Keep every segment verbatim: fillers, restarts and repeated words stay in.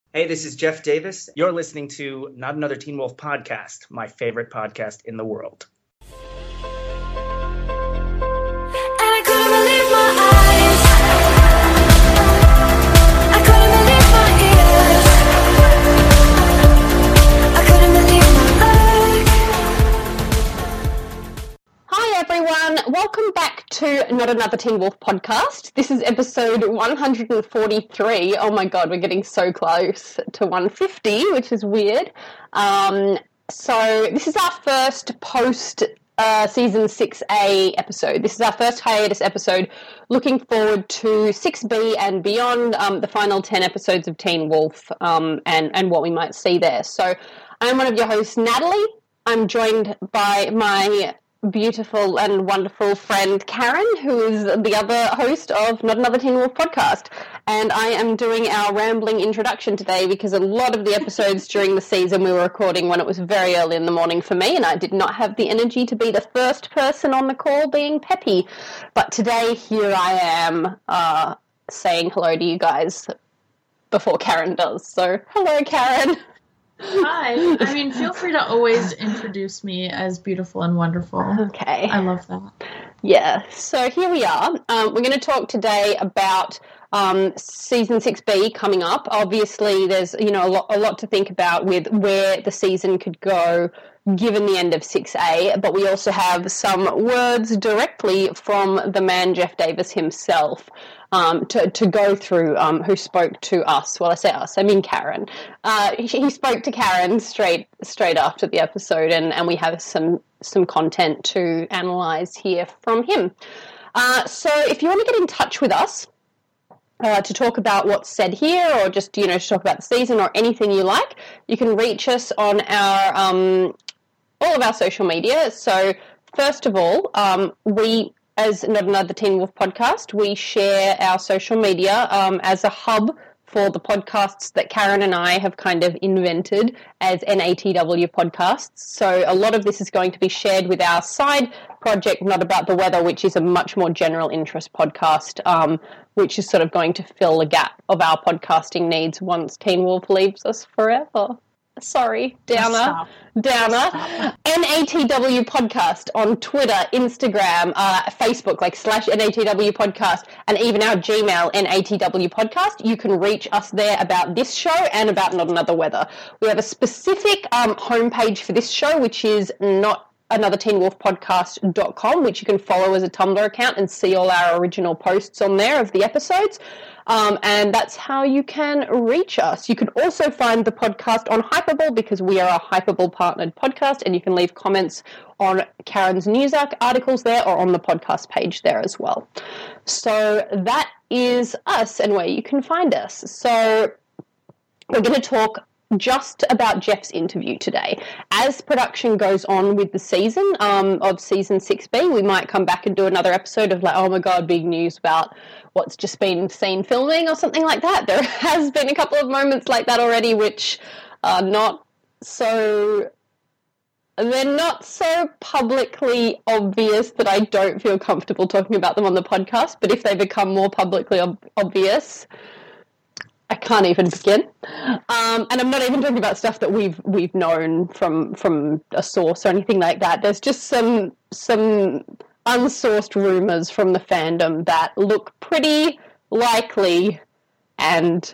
Hey, this is Jeff Davis. You're listening to Not Another Teen Wolf podcast, my favorite podcast in the world. And I couldn't believe my eyes. I couldn't believe my ears. I couldn't believe my back. Hi everyone, welcome back to Not Another Teen Wolf podcast. This is episode one hundred forty-three. Oh my god, we're getting so close to one hundred fifty, which is weird. Um, so this is our first post uh, season six A episode. This is our first hiatus episode. Looking forward to six B and beyond, um, the final ten episodes of Teen Wolf um, and, and what we might see there. So I'm one of your hosts, Natalie. I'm joined by my beautiful and wonderful friend Karen, who is the other host of Not Another Teen Wolf podcast. And I am doing our rambling introduction today because a lot of the episodes during the season we were recording when it was very early in the morning for me, and I did not have the energy to be the first person on the call being peppy. But today, here I am uh, saying hello to you guys before Karen does. So, hello, Karen. Hi. I mean, feel free to always introduce me as beautiful and wonderful. Okay. I love that. Yeah. So here we are. Um, we're going to talk today about um, season six B coming up. Obviously, there's you know a lot, a lot to think about with where the season could go given the end of six A, but we also have some words directly from the man Jeff Davis himself. Um, to, to go through, um, who spoke to us. Well, I say us, I mean Karen. Uh, he, he spoke to Karen straight straight after the episode, and, and we have some some content to analyse here from him. Uh, so if you want to get in touch with us uh, to talk about what's said here, or just, you know, to talk about the season or anything you like, you can reach us on our um, all of our social media. So first of all, um, we... as Not Another Teen Wolf podcast, we share our social media um, as a hub for the podcasts that Karen and I have kind of invented as N A T W podcasts. So a lot of this is going to be shared with our side project, Not About the Weather, which is a much more general interest podcast, um, which is sort of going to fill the gap of our podcasting needs once Teen Wolf leaves us forever. Sorry, Downer. Stop. Downer. Stop. N A T W podcast on Twitter, Instagram, uh, Facebook, like slash N A T W podcast, and even our Gmail, N A T W podcast. You can reach us there about this show and about Not Another Weather. We have a specific um, homepage for this show, which is not another teen wolf podcast dot com, which you can follow as a Tumblr account and see all our original posts on there of the episodes. Um, and that's how you can reach us. You can also find the podcast on Hypable because we are a Hypable partnered podcast, and you can leave comments on Karen's news articles there or on the podcast page there as well. So that is us and where you can find us. So we're going to talk just about Jeff's interview today. As production goes on with the season um, of season six B, we might come back and do another episode of like, oh my god, big news about what's just been seen filming or something like that. There has been a couple of moments like that already, which are not so... they're not so publicly obvious that I don't feel comfortable talking about them on the podcast, but if they become more publicly ob- obvious... I can't even begin. Um, and I'm not even talking about stuff that we've we've known from from a source or anything like that. There's just some some unsourced rumours from the fandom that look pretty likely, and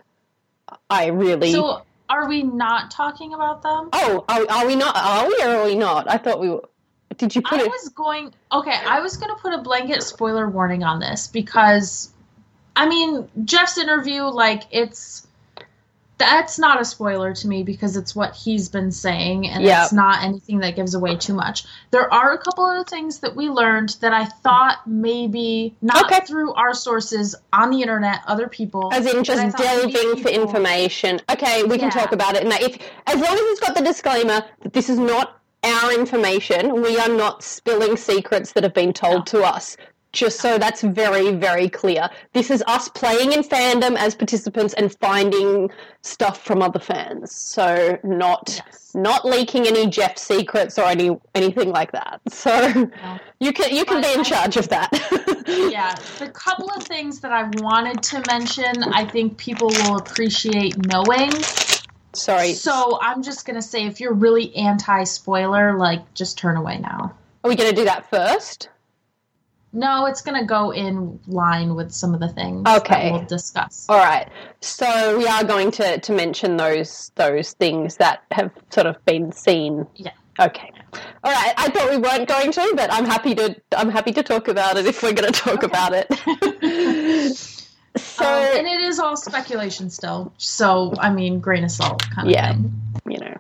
I really... So are we not talking about them? Oh, are, are we not? Are we or are we not? I thought we were... Did you put I it... was going... Okay, I was going to put a blanket spoiler warning on this because... I mean, Jeff's interview, like, it's, that's not a spoiler to me because it's what he's been saying, and Yep. it's not anything that gives away too much. There are a couple of things that we learned that I thought maybe, not Okay. through our sources, on the internet, other people. As in that I just thought maybe delving for people- information. Okay, we can Yeah. talk about it. And if, as long as it's got the disclaimer that this is not our information, we are not spilling secrets that have been told No. to us. Just so that's very, very clear. This is us playing in fandom as participants and finding stuff from other fans. So not Yes. not leaking any Jeff secrets or any anything like that. So No. you can you can But be in I- charge of that. Yeah, the couple of things that I wanted to mention, I think people will appreciate knowing. Sorry. So I'm just going to say, if you're really anti-spoiler, like, just turn away now. Are we going to do that first? No, it's going to go in line with some of the things Okay. that we'll discuss. All right. So we are going to, to mention those those things that have sort of been seen. Yeah. Okay. All right. I thought we weren't going to, but I'm happy to I'm happy to talk about it if we're going to talk Okay. about it. So Um, and it is all speculation still. So, I mean, grain of salt kind of yeah, thing. you know.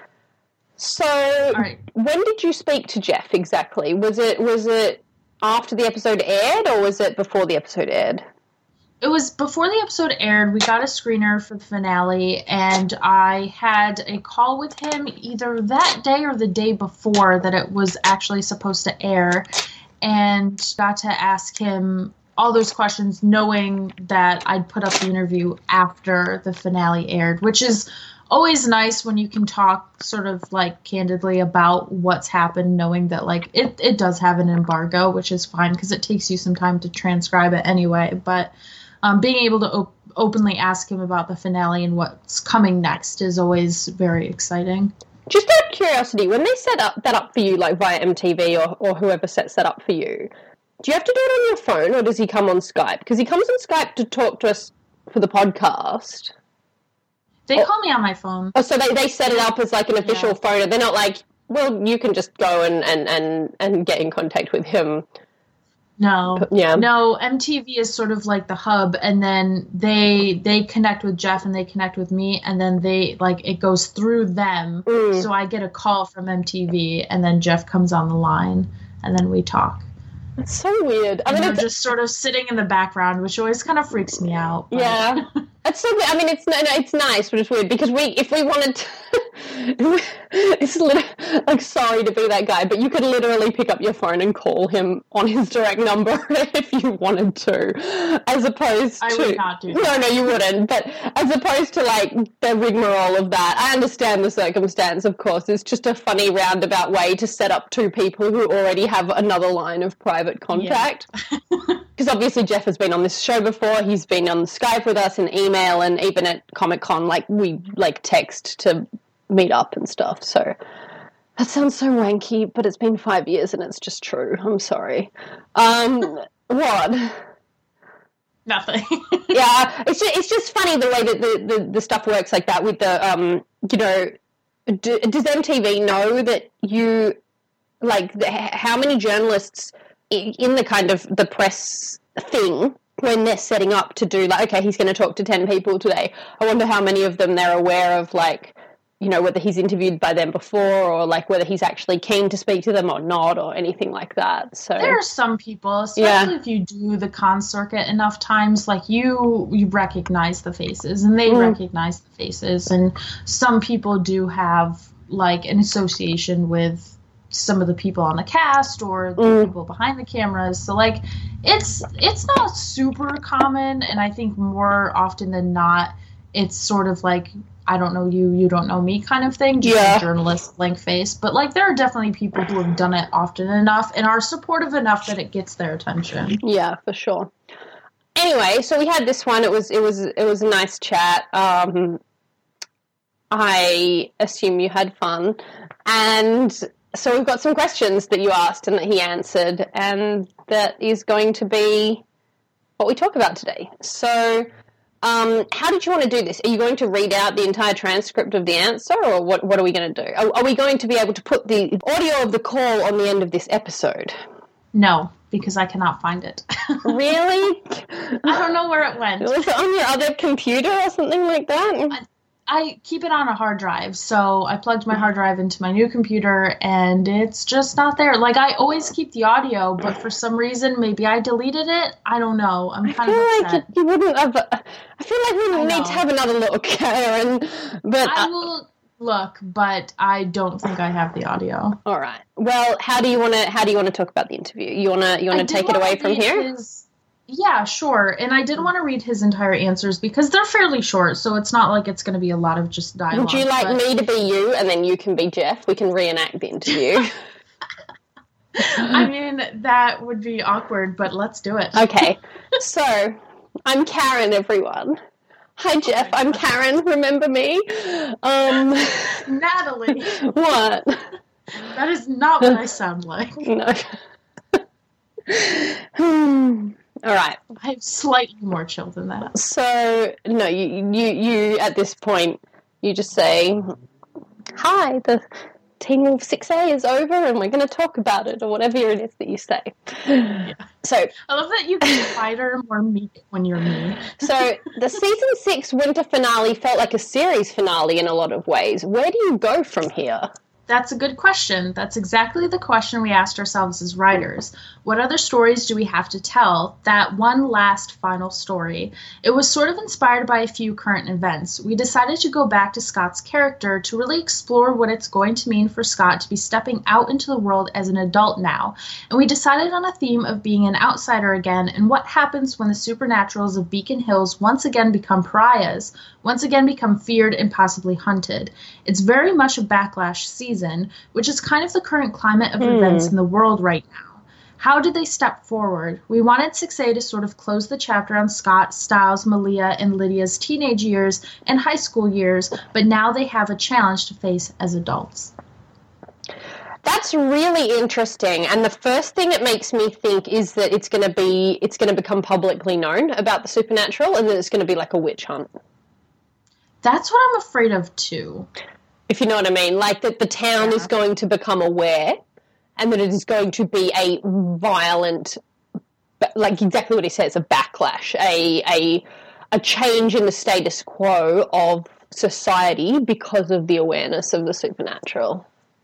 So All right. when did you speak to Jeff exactly? Was it was it after the episode aired or was it before the episode aired? It was before the episode aired. We got a screener for the finale, and I had a call with him either that day or the day before that it was actually supposed to air, and got to ask him all those questions knowing that I'd put up the interview after the finale aired, which is always nice when you can talk sort of like candidly about what's happened, knowing that like it, it does have an embargo, which is fine because it takes you some time to transcribe it anyway. But um, being able to op- openly ask him about the finale and what's coming next is always very exciting. Just out of curiosity, when they set up that up for you, like via M T V or, or whoever sets that up for you, do you have to do it on your phone or does he come on Skype? Because he comes on Skype to talk to us for the podcast. They Oh. call me on my phone. Oh, so they, they set it up as like an official Yeah. phone, and they're not like, well, you can just go and, and, and, and get in contact with him. No, Yeah. no. M T V is sort of like the hub, and then they they connect with Jeff and they connect with me, and then they like it goes through them. Mm. So I get a call from M T V, and then Jeff comes on the line, and then we talk. It's so weird. I And mean, they're it's, just sort of sitting in the background, which always kind of freaks me out. but- yeah, it's so. I mean, it's no, no, it's nice, but it's weird because we, if we wanted to, it's lit- like sorry to be that guy, but you could literally pick up your phone and call him on his direct number if you wanted to, as opposed I to. would not do that. No, no, you wouldn't. But as opposed to like the rigmarole of that, I understand the circumstance. Of course, it's just a funny roundabout way to set up two people who already have another line of private contact. Because obviously Jeff has been on this show before. He's been on Skype with us and email, and even at Comic Con, like we like text to meet up and stuff. So that sounds so wanky, but it's been five years and it's just true. I'm sorry. Um, what? Nothing. Yeah, it's just, it's just funny the way that the, the, the stuff works like that with the um, you know, do, does M T V know that you like the, how many journalists in the kind of the press thing when they're setting up to do like, okay, he's going to talk to ten people today. I wonder how many of them they're aware of, like, you know, whether he's interviewed by them before or like whether he's actually keen to speak to them or not or anything like that. So There are some people, especially Yeah. if you do the con circuit enough times, like you you recognize the faces and they Mm. recognize the faces, and some people do have like an association with some of the people on the cast or the Mm. people behind the cameras. So like it's it's not super common, and I think more often than not it's sort of like I don't know you, you don't know me kind of thing, just Yeah. a journalist blank face. But like there are definitely people who have done it often enough and are supportive enough that it gets their attention. yeah, for sure. Anyway, so we had this one. It was it was it was a nice chat. Um, I assume you had fun, and so we've got some questions that you asked and that he answered, and that is going to be what we talk about today. So, um, how did you want to do this? Are you going to read out the entire transcript of the answer, or what? What are we going to do? Are, are we going to be able to put the audio of the call on the end of this episode? No, because I cannot find it. Really? I don't know where it went. Was it on your other computer or something like that? I keep it on a hard drive, so I plugged my hard drive into my new computer, and it's just not there. Like, I always keep the audio, but for some reason, maybe I deleted it. I don't know. I'm I kind feel of like upset. you wouldn't have. I feel like we I need know. to have another look, Aaron. But I uh, will look, but I don't think I have the audio. all right. Well, how do you want to? How do you want to talk about the interview? You want to? You I want did to take it wanna away from read here? his- Yeah, sure. And I did want to read his entire answers because they're fairly short, so it's not like it's going to be a lot of just dialogue. Would you like but- me to be you and then you can be Jeff? We can reenact the interview. I mean, that would be awkward, but let's do it. Okay. So, I'm Karen, everyone. Hi, Jeff. I'm Karen. Remember me? Um, Natalie, what? that is not what I sound like. No. Hmm. All right. I'm slightly more chill than that. So, no, you, you, you, at this point, you just say, hi, the Teen Wolf six A is over and we're going to talk about it, or whatever it is that you say. Yeah. So, I love that you get quieter, more meek when you're me. so the season six winter finale felt like a series finale in a lot of ways. Where do you go from here? That's a good question. That's exactly the question we asked ourselves as writers. What other stories do we have to tell? That one last final story. It was sort of inspired by a few current events. We decided to go back to Scott's character to really explore what it's going to mean for Scott to be stepping out into the world as an adult now. And we decided on a theme of being an outsider again and what happens when the supernaturals of Beacon Hills once again become pariahs, once again become feared and possibly hunted. It's very much a backlash season, which is kind of the current climate of Mm. events in the world right now. How did they step forward? We wanted six A to sort of close the chapter on Scott, Styles, Malia, and Lydia's teenage years and high school years, but now they have a challenge to face as adults. That's really interesting, and the first thing it makes me think is that it's going to be it's going to become publicly known about the supernatural, and that it's going to be like a witch hunt. That's what I'm afraid of too. If you know what I mean, like that the town Yeah. is going to become aware, and that it is going to be a violent, like exactly what he says, a backlash, a a a change in the status quo of society because of the awareness of the supernatural.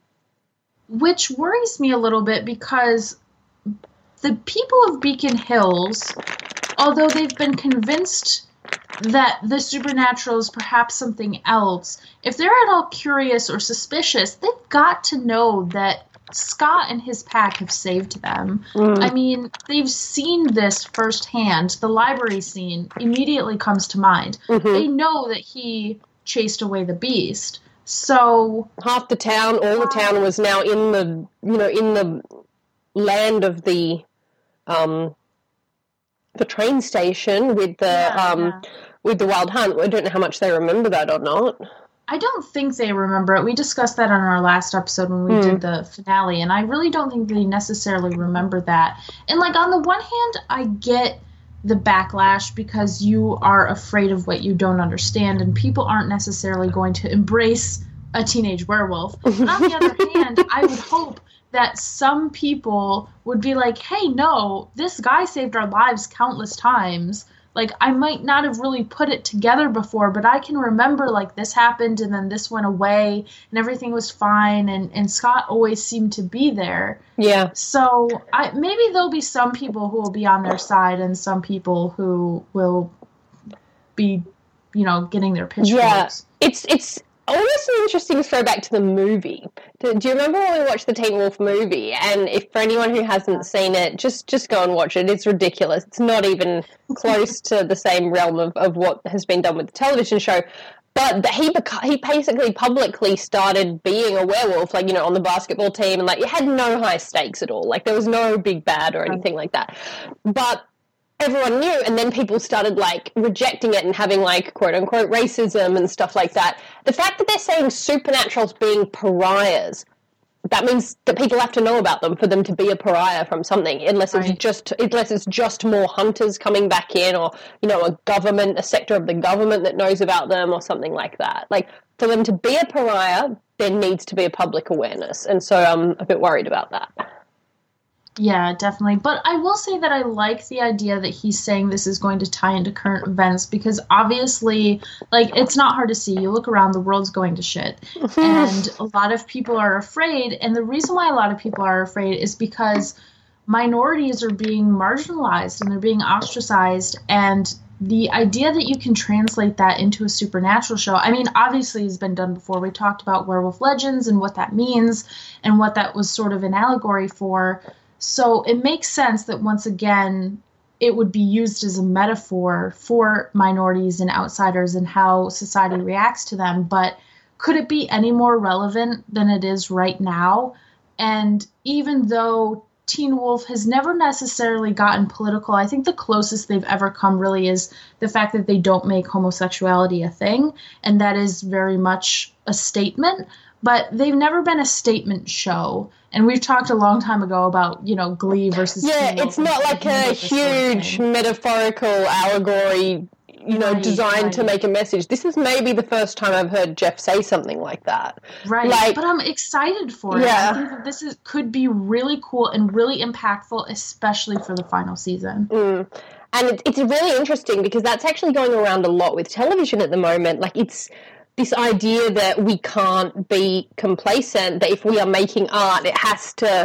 Which worries me a little bit because the people of Beacon Hills, although they've been convinced that the supernatural is perhaps something else, if they're at all curious or suspicious, they've got to know that Scott and his pack have saved them. Mm. I mean, they've seen this firsthand. The library scene immediately comes to mind. Mhm. They know that he chased away the beast. So Half the town, all the town was now in the, you know, in the land of the, um, the train station with the, Yeah, um, yeah. with the wild hunt. I don't know how much they remember that or not. I don't think they remember it. We discussed that on our last episode when we Hmm. did the finale, and I really don't think they necessarily remember that. And, like, on the one hand, I get the backlash because you are afraid of what you don't understand, and people aren't necessarily going to embrace a teenage werewolf. But on the other hand, I would hope that some people would be like, hey, no, this guy saved our lives countless times. Like, I might not have really put it together before, but I can remember, like, this happened and then this went away and everything was fine, and, and Scott always seemed to be there. Yeah. So I, maybe there'll be some people who will be on their side and some people who will be, you know, getting their pitchforks. Yeah. It's, it's almost an interesting throwback to the movie. Do, do you remember when we watched the Teen Wolf movie? And if for anyone who hasn't seen it, just, just go and watch it. It's ridiculous. It's not even close to the same realm of, of what has been done with the television show. But he beca- he basically publicly started being a werewolf, like, you know, on the basketball team, and like it had no high stakes at all. Like there was no big bad or anything like that. But everyone knew, and then people started like rejecting it and having like quote unquote racism and stuff like that. The fact that they're saying supernaturals being pariahs, that means that people have to know about them for them to be a pariah from something, unless it's Right. just unless it's just more hunters coming back in, or, you know, a government, a sector of the government that knows about them or something like that. Like, for them to be a pariah, there needs to be a public awareness, and so I'm a bit worried about that. Yeah, definitely. But I will say that I like the idea that he's saying this is going to tie into current events, because obviously, like, it's not hard to see. You look around, the world's going to shit. And a lot of people are afraid. And the reason why a lot of people are afraid is because minorities are being marginalized and they're being ostracized. And the idea that you can translate that into a supernatural show, I mean, obviously it's been done before. We talked about Werewolf Legends and what that means and what that was sort of an allegory for. So it makes sense that once again, it would be used as a metaphor for minorities and outsiders and how society reacts to them. But could it be any more relevant than it is right now? And even though Teen Wolf has never necessarily gotten political. I think the closest they've ever come really is the fact that they don't make homosexuality a thing, and that is very much a statement. But they've never been a statement show. And we've talked a long time ago about, you know, Glee versus Yeah, Teen Wolf it's not like a huge metaphorical allegory, you know, Right, designed to right. make a message. This is maybe the first time I've heard Jeff say something like that. Right, Like, but I'm excited for it. Yeah. I think that this is could be really cool and really impactful, especially for the final season. Mm. And it, it's really interesting because that's actually going around a lot with television at the moment. Like, it's this idea that we can't be complacent, that if we are making art, it has to...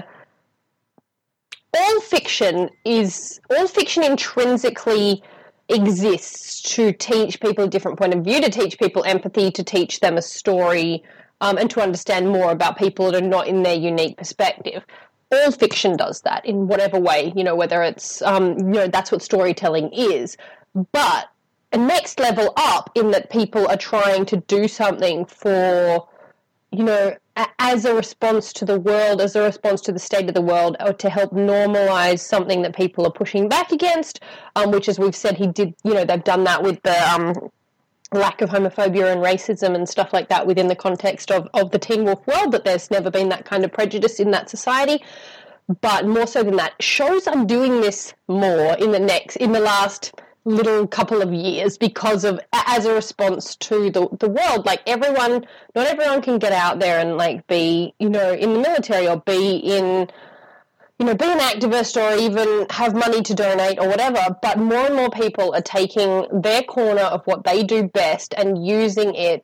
All fiction is... All fiction intrinsically exists to teach people a different point of view, to teach people empathy, to teach them a story, um, and to understand more about people that are not in their unique perspective. All fiction does that in whatever way, you know, whether it's, um, you know, that's what storytelling is. But a next level up in that people are trying to do something for, you know, a- as a response to the world, as a response to the state of the world, or to help normalize something that people are pushing back against, um, which, as we've said, he did, you know, they've done that with the um, lack of homophobia and racism and stuff like that within the context of, of the Teen Wolf world, that there's never been that kind of prejudice in that society. But more so than that, shows are doing this more in the next, in the last little couple of years because of, as a response to the the world. Like, everyone, not everyone can get out there and, like, be, you know, in the military or be in, you know, be an activist or even have money to donate or whatever, but more and more people are taking their corner of what they do best and using it,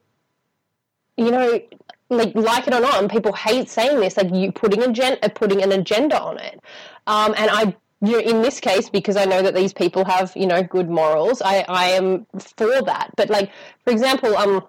you know, like, like it or not, and people hate saying this, like, you putting a gen- uh, putting an agenda on it. Um, and I, you know, in this case, because I know that these people have, you know, good morals, I, I am for that. But, like, for example, um,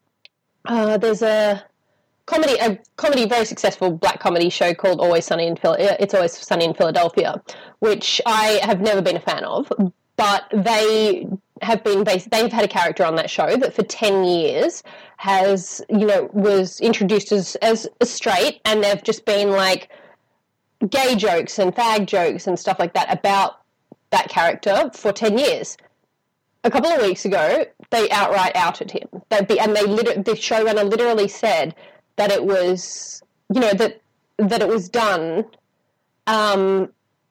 uh, there's a comedy, a comedy, very successful black comedy show called Always Sunny in Phil- It's Always Sunny in Philadelphia, which I have never been a fan of, but they have been based, they've had a character on that show that for ten years has, you know, was introduced as, as, as straight, and they've just been, like, gay jokes and fag jokes and stuff like that about that character for ten years. A couple of weeks ago, they outright outed him. They'd be, and they liter- the showrunner literally said that it was, you know, that that it was done, um,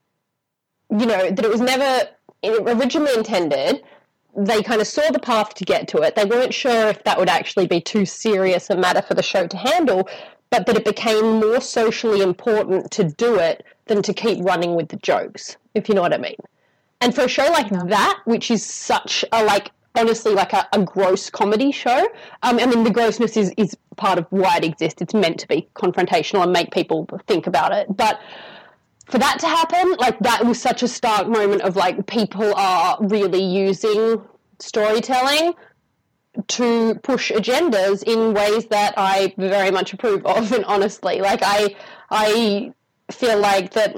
you know, that it was never originally intended. They kind of saw the path to get to it. They weren't sure if that would actually be too serious a matter for the show to handle, but that it became more socially important to do it than to keep running with the jokes, if you know what I mean. And for a show like that, which is such a, like, honestly, like a, a gross comedy show, um, I mean, the grossness is, is part of why it exists. It's meant to be confrontational and make people think about it. But for that to happen, like, that was such a stark moment of, like, people are really using storytelling to push agendas in ways that I very much approve of. And honestly, like, I I feel like that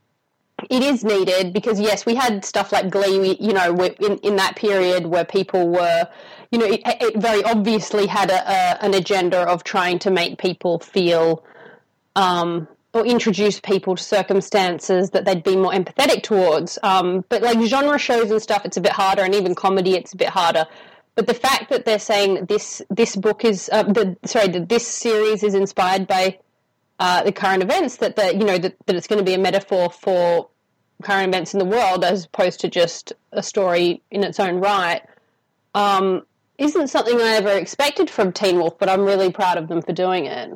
it is needed because, yes, we had stuff like Glee, we, you know, in, in that period where people were, you know, it, it very obviously had a, a, an agenda of trying to make people feel um, or introduce people to circumstances that they'd be more empathetic towards. Um, but, like, genre shows and stuff, it's a bit harder, and even comedy, it's a bit harder. But the fact that they're saying that this this book is, uh, the, sorry, that this series is inspired by uh, the current events, that the, you know, that, that it's going to be a metaphor for current events in the world as opposed to just a story in its own right, um, isn't something I ever expected from Teen Wolf, but I'm really proud of them for doing it.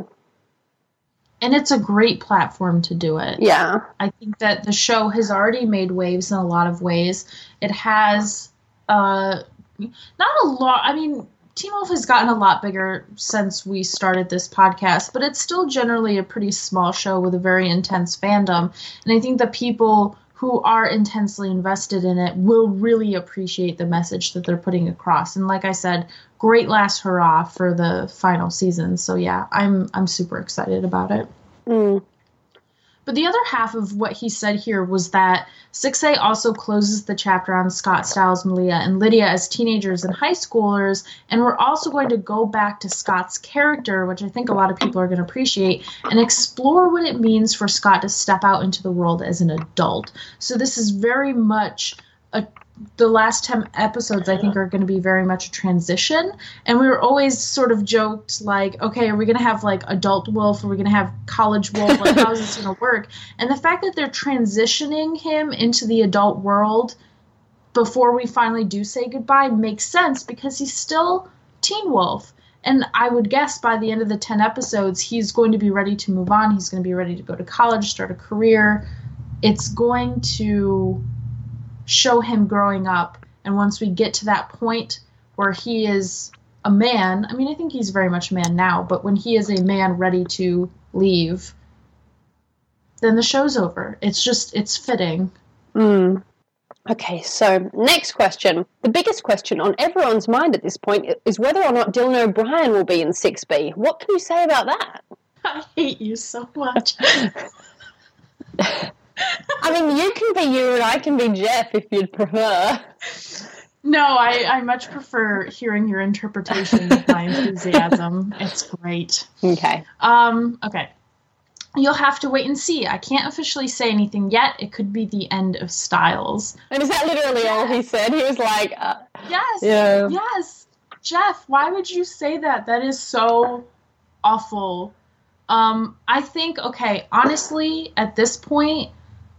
And it's a great platform to do it. Yeah. I think that the show has already made waves in a lot of ways. It has, uh, not a lot, I mean, Teen Wolf has gotten a lot bigger since we started this podcast, but it's still generally a pretty small show with a very intense fandom. And I think the people who are intensely invested in it will really appreciate the message that they're putting across. And like I said, great last hurrah for the final season. So yeah, I'm I'm super excited about it. Mm. But the other half of what he said here was that six A also closes the chapter on Scott, Styles, Malia, and Lydia as teenagers and high schoolers, and we're also going to go back to Scott's character, which I think a lot of people are going to appreciate, and explore what it means for Scott to step out into the world as an adult. So this is very much a the last ten episodes, I think, are going to be very much a transition. And we were always sort of joked, like, okay, are we going to have, like, adult Wolf? Are we going to have college Wolf? Like, how is this going to work? And the fact that they're transitioning him into the adult world before we finally do say goodbye makes sense, because he's still Teen Wolf. And I would guess by the end of the ten episodes, he's going to be ready to move on. He's going to be ready to go to college, start a career. It's going to show him growing up, and once we get to that point where he is a man, I mean, I think he's very much a man now, but when he is a man ready to leave, then the show's over. It's just, it's fitting. Mm. Okay, so next question. The biggest question on everyone's mind at this point is whether or not Dylan O'Brien will be in six B. What can you say about that? I hate you so much. I mean, you can be you and I can be Jeff if you'd prefer. No, I, I much prefer hearing your interpretation of my enthusiasm. It's great. Okay. Um, okay. You'll have to wait and see. I can't officially say anything yet. It could be the end of Styles. And is that literally all he said? He was like... Uh, yes. Yeah. Yes. Jeff, why would you say that? That is so awful. Um, I think, okay, honestly, at this point,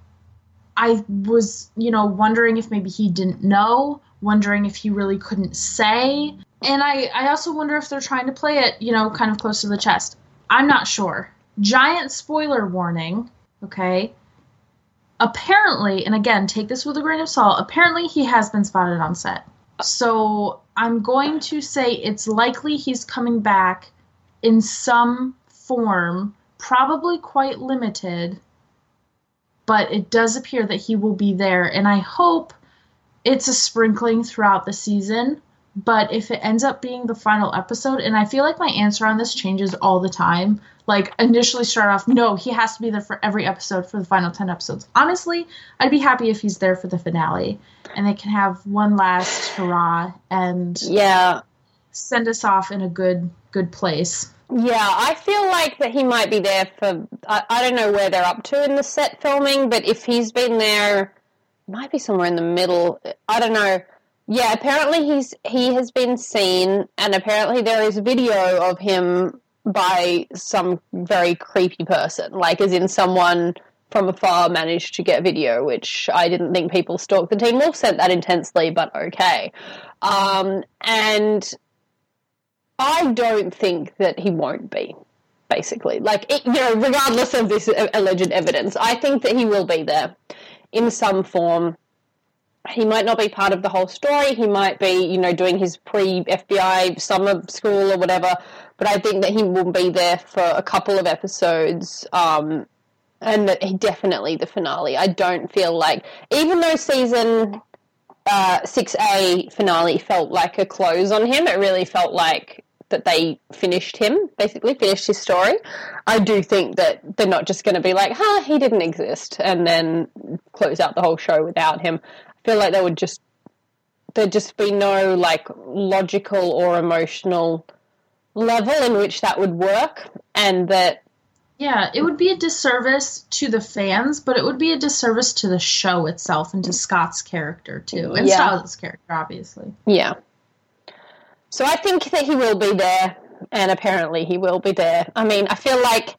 I was, you know, wondering if maybe he didn't know, wondering if he really couldn't say. And I, I also wonder if they're trying to play it, you know, kind of close to the chest. I'm not sure. Giant spoiler warning, okay? Apparently, and again, take this with a grain of salt, apparently he has been spotted on set. So I'm going to say it's likely he's coming back in some form, probably quite limited, but it does appear that he will be there, and I hope it's a sprinkling throughout the season, but if it ends up being the final episode, and I feel like my answer on this changes all the time, like initially start off, no, he has to be there for every episode for the final ten episodes. Honestly, I'd be happy if he's there for the finale, and they can have one last hurrah and yeah, send us off in a good good place. Yeah, I feel like that he might be there for, I, I don't know where they're up to in the set filming, but if he's been there, might be somewhere in the middle. I don't know. Yeah, apparently he's he has been seen, and apparently there is video of him by some very creepy person, like as in someone from afar managed to get video, which I didn't think people stalked the Teen Wolf Scent that intensely, but okay. Um, and I don't think that he won't be, basically. Like, it, you know, regardless of this alleged evidence, I think that he will be there in some form. He might not be part of the whole story. He might be, you know, doing his pre-F B I summer school or whatever, but I think that he will be there for a couple of episodes, um, and that he definitely the finale. I don't feel like, even though season uh, six A finale felt like a close on him, it really felt like that they finished him, basically finished his story. I do think that they're not just going to be like, huh, he didn't exist, and then close out the whole show without him. I feel like there would just, there'd just be no, like, logical or emotional level in which that would work, and that... Yeah, it would be a disservice to the fans, but it would be a disservice to the show itself and to Scott's character, too. And Yeah. Styles' character, obviously. Yeah. So I think that he will be there, and apparently he will be there. I mean, I feel like...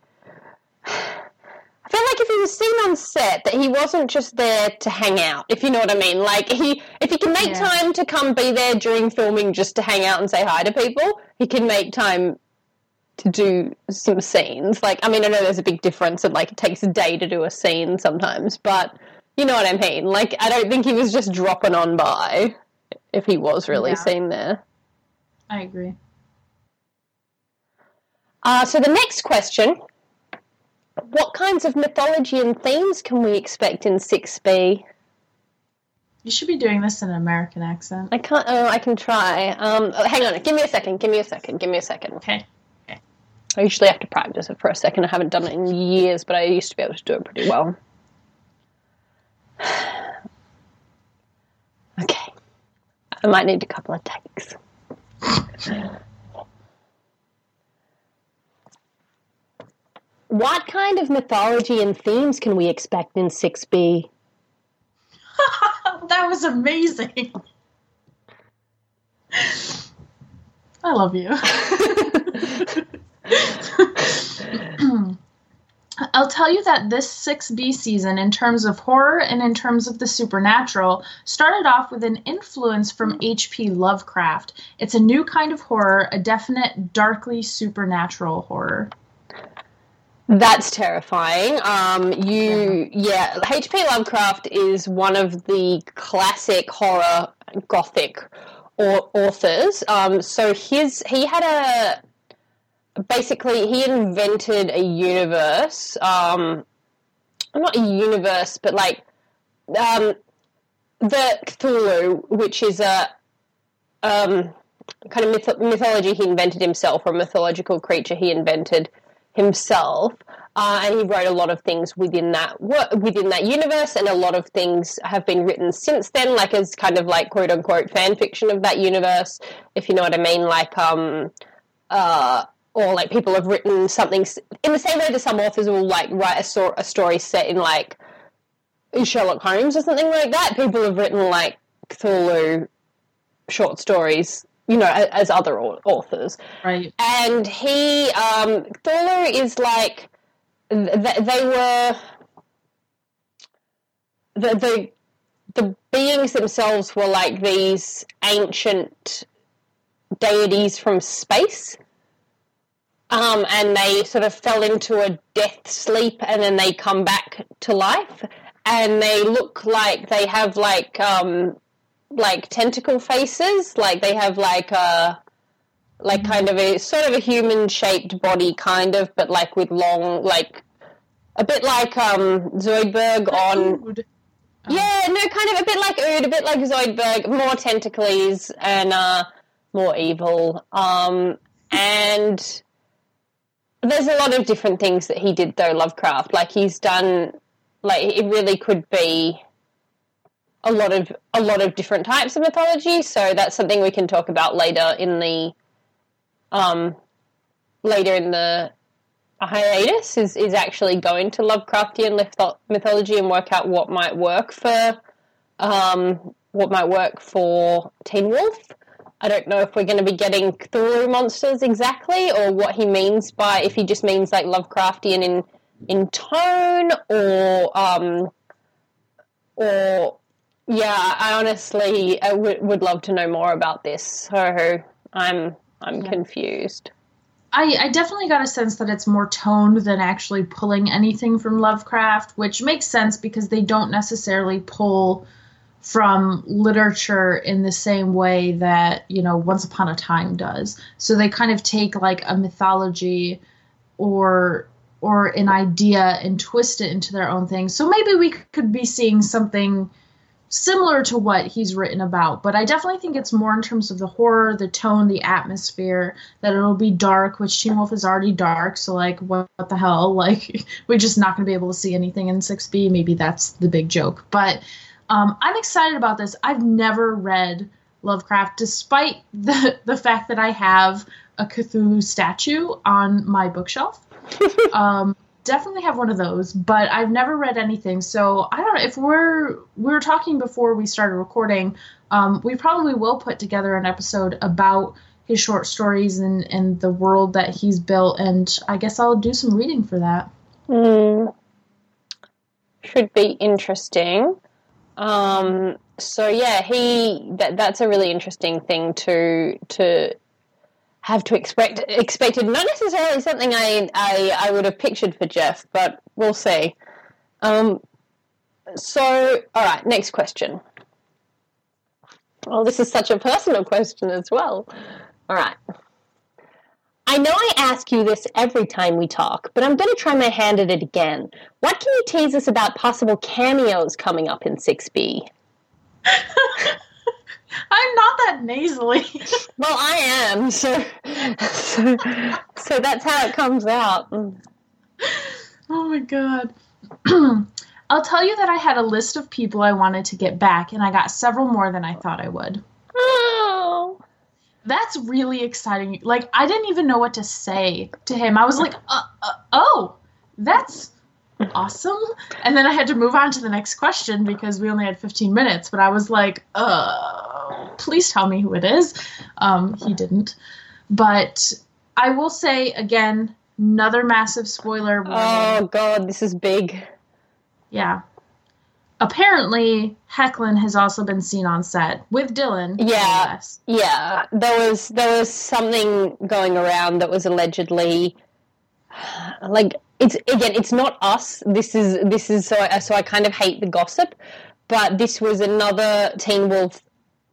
I feel like if he was seen on set, that he wasn't just there to hang out, if you know what I mean. Like, he, if he can make Yeah. time to come be there during filming just to hang out and say hi to people, he can make time to do some scenes. Like, I mean, I know there's a big difference, and, like, it takes a day to do a scene sometimes, but you know what I mean. Like, I don't think he was just dropping on by if he was really Yeah. seen there. I agree. Uh, so the next question... What kinds of mythology and themes can we expect in six B? You should be doing this in an American accent. I can't, oh, I can try. Um, oh, hang on, give me a second, give me a second, give me a second. Okay. Okay. I usually have to practice it for a second. I haven't done it in years, but I used to be able to do it pretty well. Okay. I might need a couple of takes. What kind of mythology and themes can we expect in six B? That was amazing. I love you. I'll tell you that this six B season, in terms of horror and in terms of the supernatural, started off with an influence from H P Lovecraft. It's a new kind of horror, a definite darkly supernatural horror. That's terrifying. Um, you, yeah, H P Lovecraft is one of the classic horror gothic or, authors. Um, so his he had a basically he invented a universe. Um, not a universe, but like um, the Cthulhu, which is a um, kind of myth- mythology he invented himself, or a mythological creature he invented himself, uh, and he wrote a lot of things within that within that universe, and a lot of things have been written since then, like as kind of like quote unquote fan fiction of that universe, if you know what I mean, like um, uh, or like people have written something in the same way that some authors will like write a, so- a story set in like Sherlock Holmes or something like that. People have written like Cthulhu short stories, you know, as other authors. Right. And he, um, Cthulhu is like, th- they were, the, the the beings themselves were like these ancient deities from space. Um, and they sort of fell into a death sleep, and then they come back to life. And they look like they have like, um, like tentacle faces, like they have like a like kind of a sort of a human shaped body, kind of, but like with long, like a bit like um Zoidberg on Ood. yeah no kind of a bit like Ood, a bit like Zoidberg, more tentacles and uh more evil, um and there's a lot of different things that he did though, Lovecraft. Like he's done, like it really could be a lot of a lot of different types of mythology, so that's something we can talk about later in the um later in the hiatus, is, is actually going to Lovecraftian mytho- mythology and work out what might work for um what might work for Teen Wolf. I don't know if we're going to be getting Cthulhu monsters exactly, or what he means by, if he just means like Lovecraftian in in tone, or um or yeah, I honestly I w- would love to know more about this. So I'm I'm Yeah. confused. I, I definitely got a sense that it's more toned than actually pulling anything from Lovecraft, which makes sense because they don't necessarily pull from literature in the same way that, you know, Once Upon a Time does. So they kind of take like a mythology or or an idea and twist it into their own thing. So maybe we could be seeing something similar to what he's written about, but I definitely think it's more in terms of the horror, the tone, the atmosphere, that it'll be dark, which Teen Wolf is already dark, so like, what, what the hell? Like, we're just not going to be able to see anything in six B. Maybe that's the big joke. But um, I'm excited about this. I've never read Lovecraft, despite the, the fact that I have a Cthulhu statue on my bookshelf. um, definitely have one of those, but I've never read anything. So I don't know if we're we were talking before we started recording. Um, we probably will put together an episode about his short stories and, and the world that he's built, and I guess I'll do some reading for that. Mm. Should be interesting. Um, so yeah, he that that's a really interesting thing to to have to expect expected. Not necessarily something I, I I would have pictured for Jeff, but we'll see. Um, so all right, next question. Oh, this is such a personal question as well. All right. I know I ask you this every time we talk, but I'm going to try my hand at it again. What can you tease us about possible cameos coming up in six B? I'm not that nasally. Well, I am, so so, so that's how it comes out. Oh my god. I'll tell you that I had a list of people I wanted to get back, and I got several more than I thought I would. Oh. That's really exciting. Like, I didn't even know what to say to him. I was like, uh, uh, oh, that's awesome. And then I had to move on to the next question because we only had fifteen minutes. But I was like, uh, please tell me who it is. Um, he didn't. But I will say, again, another massive spoiler. Oh, God, this is big. Yeah. Apparently, Hecklin has also been seen on set with Dylan. Yeah, Yes. yeah. There was there was something going around that was allegedly like it's again. It's not us. This is this is so. I, so I kind of hate the gossip, but this was another Teen Wolf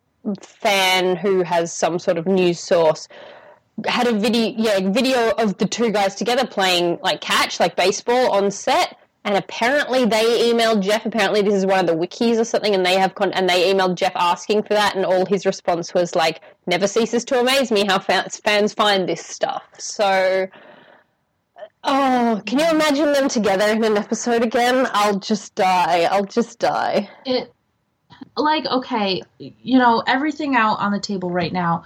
fan who has some sort of news source had a video, yeah, video of the two guys together playing like catch, like baseball on set. And apparently they emailed Jeff. Apparently this is one of the wikis or something, and they have con- and they emailed Jeff asking for that, and all his response was like, "Never ceases to amaze me how fans fans find this stuff." So, oh, can you imagine them together in an episode again? I'll just die. I'll just die. It, like, okay, you know, everything out on the table right now.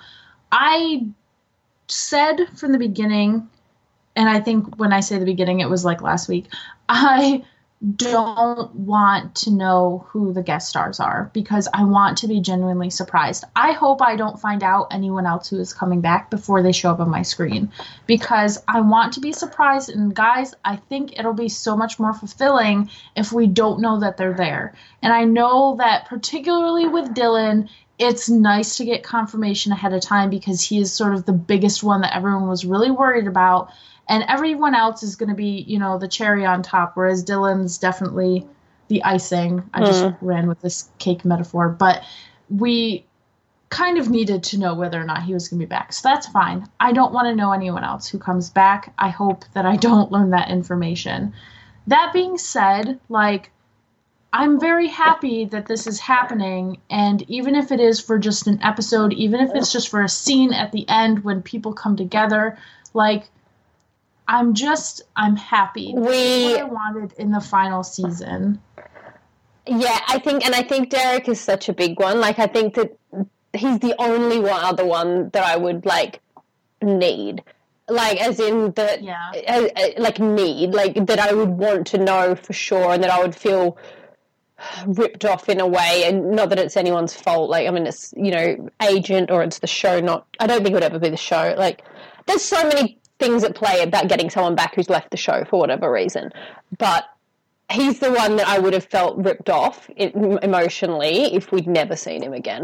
I said from the beginning, and I think when I say the beginning, it was like last week, I don't want to know who the guest stars are because I want to be genuinely surprised. I hope I don't find out anyone else who is coming back before they show up on my screen because I want to be surprised. And guys, I think it'll be so much more fulfilling if we don't know that they're there. And I know that particularly with Dylan, it's nice to get confirmation ahead of time because he is sort of the biggest one that everyone was really worried about. And everyone else is going to be, you know, the cherry on top, whereas Dylan's definitely the icing. I just Mm. ran with this cake metaphor. But we kind of needed to know whether or not he was going to be back. So that's fine. I don't want to know anyone else who comes back. I hope that I don't learn that information. That being said, like, I'm very happy that this is happening. And even if it is for just an episode, even if it's just for a scene at the end when people come together, like, I'm just, I'm happy. We- This is what I wanted in the final season. Yeah, I think, and I think Derek is such a big one. Like, I think that he's the only one other one that I would like need, like, as in that, Yeah. uh, uh, like need, like that I would want to know for sure, and that I would feel ripped off in a way. And not that it's anyone's fault. Like, I mean, it's, you know, agent or it's the show. Not, I don't think it would ever be the show. Like, there's so many things at play about getting someone back who's left the show for whatever reason, but he's the one that I would have felt ripped off emotionally if we'd never seen him again.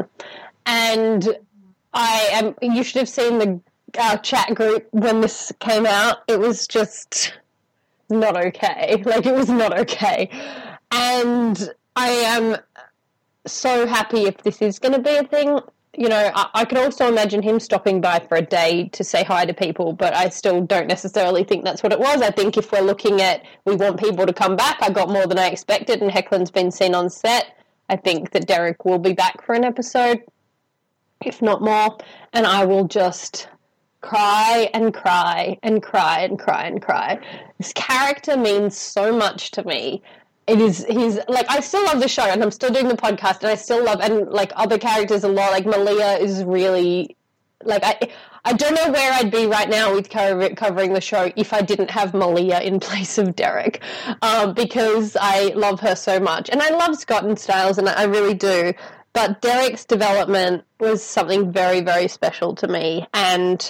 And I am, you should have seen the our chat group when this came out. It was just not okay. Like, it was not okay. And I am so happy if this is going to be a thing. You know, I, I could also imagine him stopping by for a day to say hi to people, but I still don't necessarily think that's what it was. I think if we're looking at, we want people to come back, I got more than I expected, and Hecklin's been seen on set. I think that Derek will be back for an episode, if not more, and I will just cry and cry and cry and cry and cry. This character means so much to me. It is, he's, like, I still love the show, and I'm still doing the podcast, and I still love, and, like, other characters a lot. Like, Malia is really, like, I I don't know where I'd be right now with cover, covering the show if I didn't have Malia in place of Derek, um, because I love her so much. And I love Scott and Stiles, and I really do. But Derek's development was something very, very special to me, and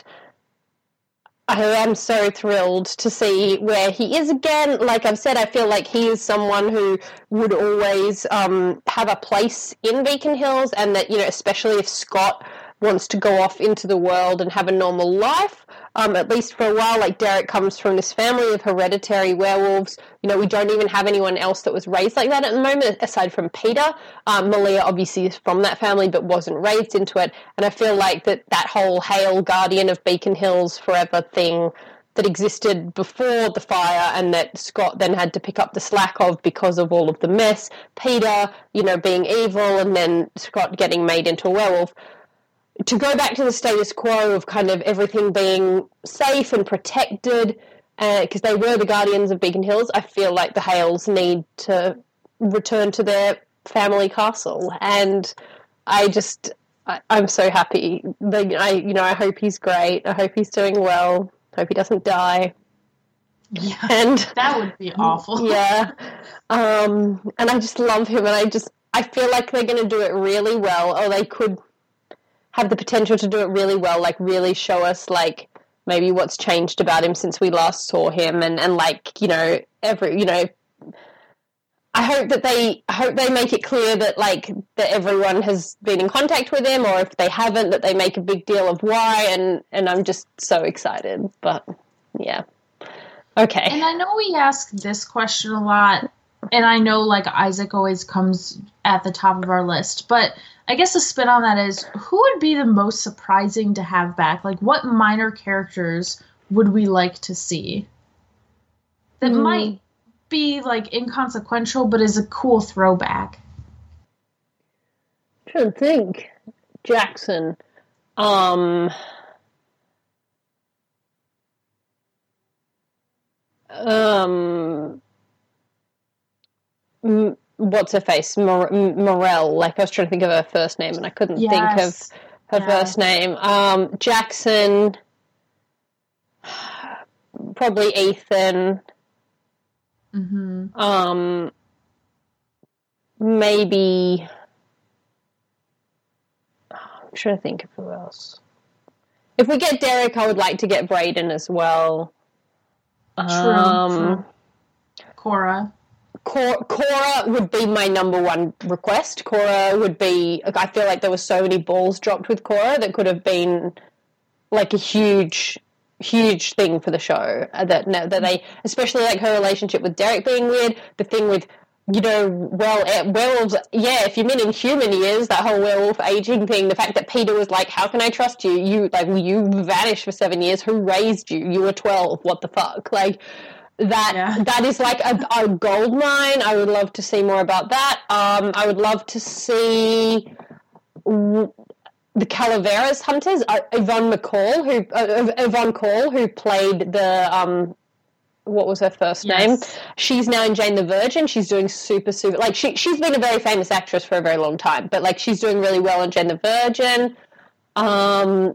I am so thrilled to see where he is again. Like I've said, I feel like he is someone who would always um, have a place in Beacon Hills, and that, you know, especially if Scott wants to go off into the world and have a normal life, um, at least for a while. Like, Derek comes from this family of hereditary werewolves. You know, we don't even have anyone else that was raised like that at the moment, aside from Peter. Um, Malia obviously is from that family but wasn't raised into it. And I feel like that that whole Hail, Guardian of Beacon Hills forever thing that existed before the fire and that Scott then had to pick up the slack of because of all of the mess. Peter, you know, being evil, and then Scott getting made into a werewolf. To go back to the status quo of kind of everything being safe and protected, because uh, they were the guardians of Beacon Hills, I feel like the Hales need to return to their family castle. And I just, I, I'm so happy. The, I, you know, I hope he's great. I hope he's doing well. I hope he doesn't die. Yeah, and that would be awful. Yeah. Um, and I just love him, and I just, I feel like they're going to do it really well, or they could have the potential to do it really well, like really show us, like, maybe what's changed about him since we last saw him, and, and like, you know, every, you know, I hope that they, I hope they make it clear that, like, that everyone has been in contact with him, or if they haven't, that they make a big deal of why, and, and I'm just so excited, but, yeah. Okay. And I know we ask this question a lot, and I know, like, Isaac always comes at the top of our list, but I guess a spin on that is, who would be the most surprising to have back? Like, what minor characters would we like to see that Mm. might be, like, inconsequential, but is a cool throwback? I'm trying to think. Jackson. Um... Um... M- what's her face? Mor- M- Morel. Like, I was trying to think of her first name, and I couldn't think of Yes. her Yeah. first name. Um, Jackson. Probably Ethan. Mm-hmm. Um, maybe. I'm trying to think of who else. If we get Derek, I would like to get Brayden as well. True. Um, true. Cora. Cor- Cora would be my number one request. Cora would be. Like, I feel like there were so many balls dropped with Cora that could have been like a huge, huge thing for the show. uh, That that they, especially like her relationship with Derek being weird. The thing with, you know, well, eh, werewolves. Yeah, if you mean in human years, that whole werewolf aging thing. The fact that Peter was like, "How can I trust you? You like you vanished for seven years. Who raised you? You were twelve. What the fuck?" Like. That Yeah. that is like a, a gold mine. I would love to see more about that. Um, I would love to see w- the Calaveras hunters. Uh, Yvonne McCall, who uh, Yvonne Call, who played the um, what was her first Yes. name? She's now in Jane the Virgin. She's doing super super. Like she she's been a very famous actress for a very long time, but like she's doing really well in Jane the Virgin. Um,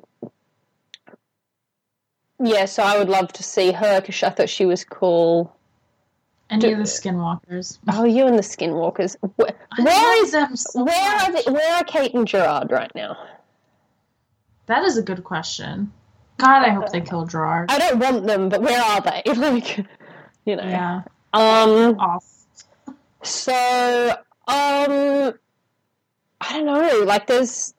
Yeah, so I would love to see her because I thought she was cool. Any Do- of the Skinwalkers. Oh, you and the Skinwalkers. Where, I where love is them so where are much. they, where are Kate and Gerard right now? That is a good question. God, I hope they kill Gerard. I don't want them, but where are they? Like, you know. Yeah. Um. Off. So, um, I don't know. Like, there's.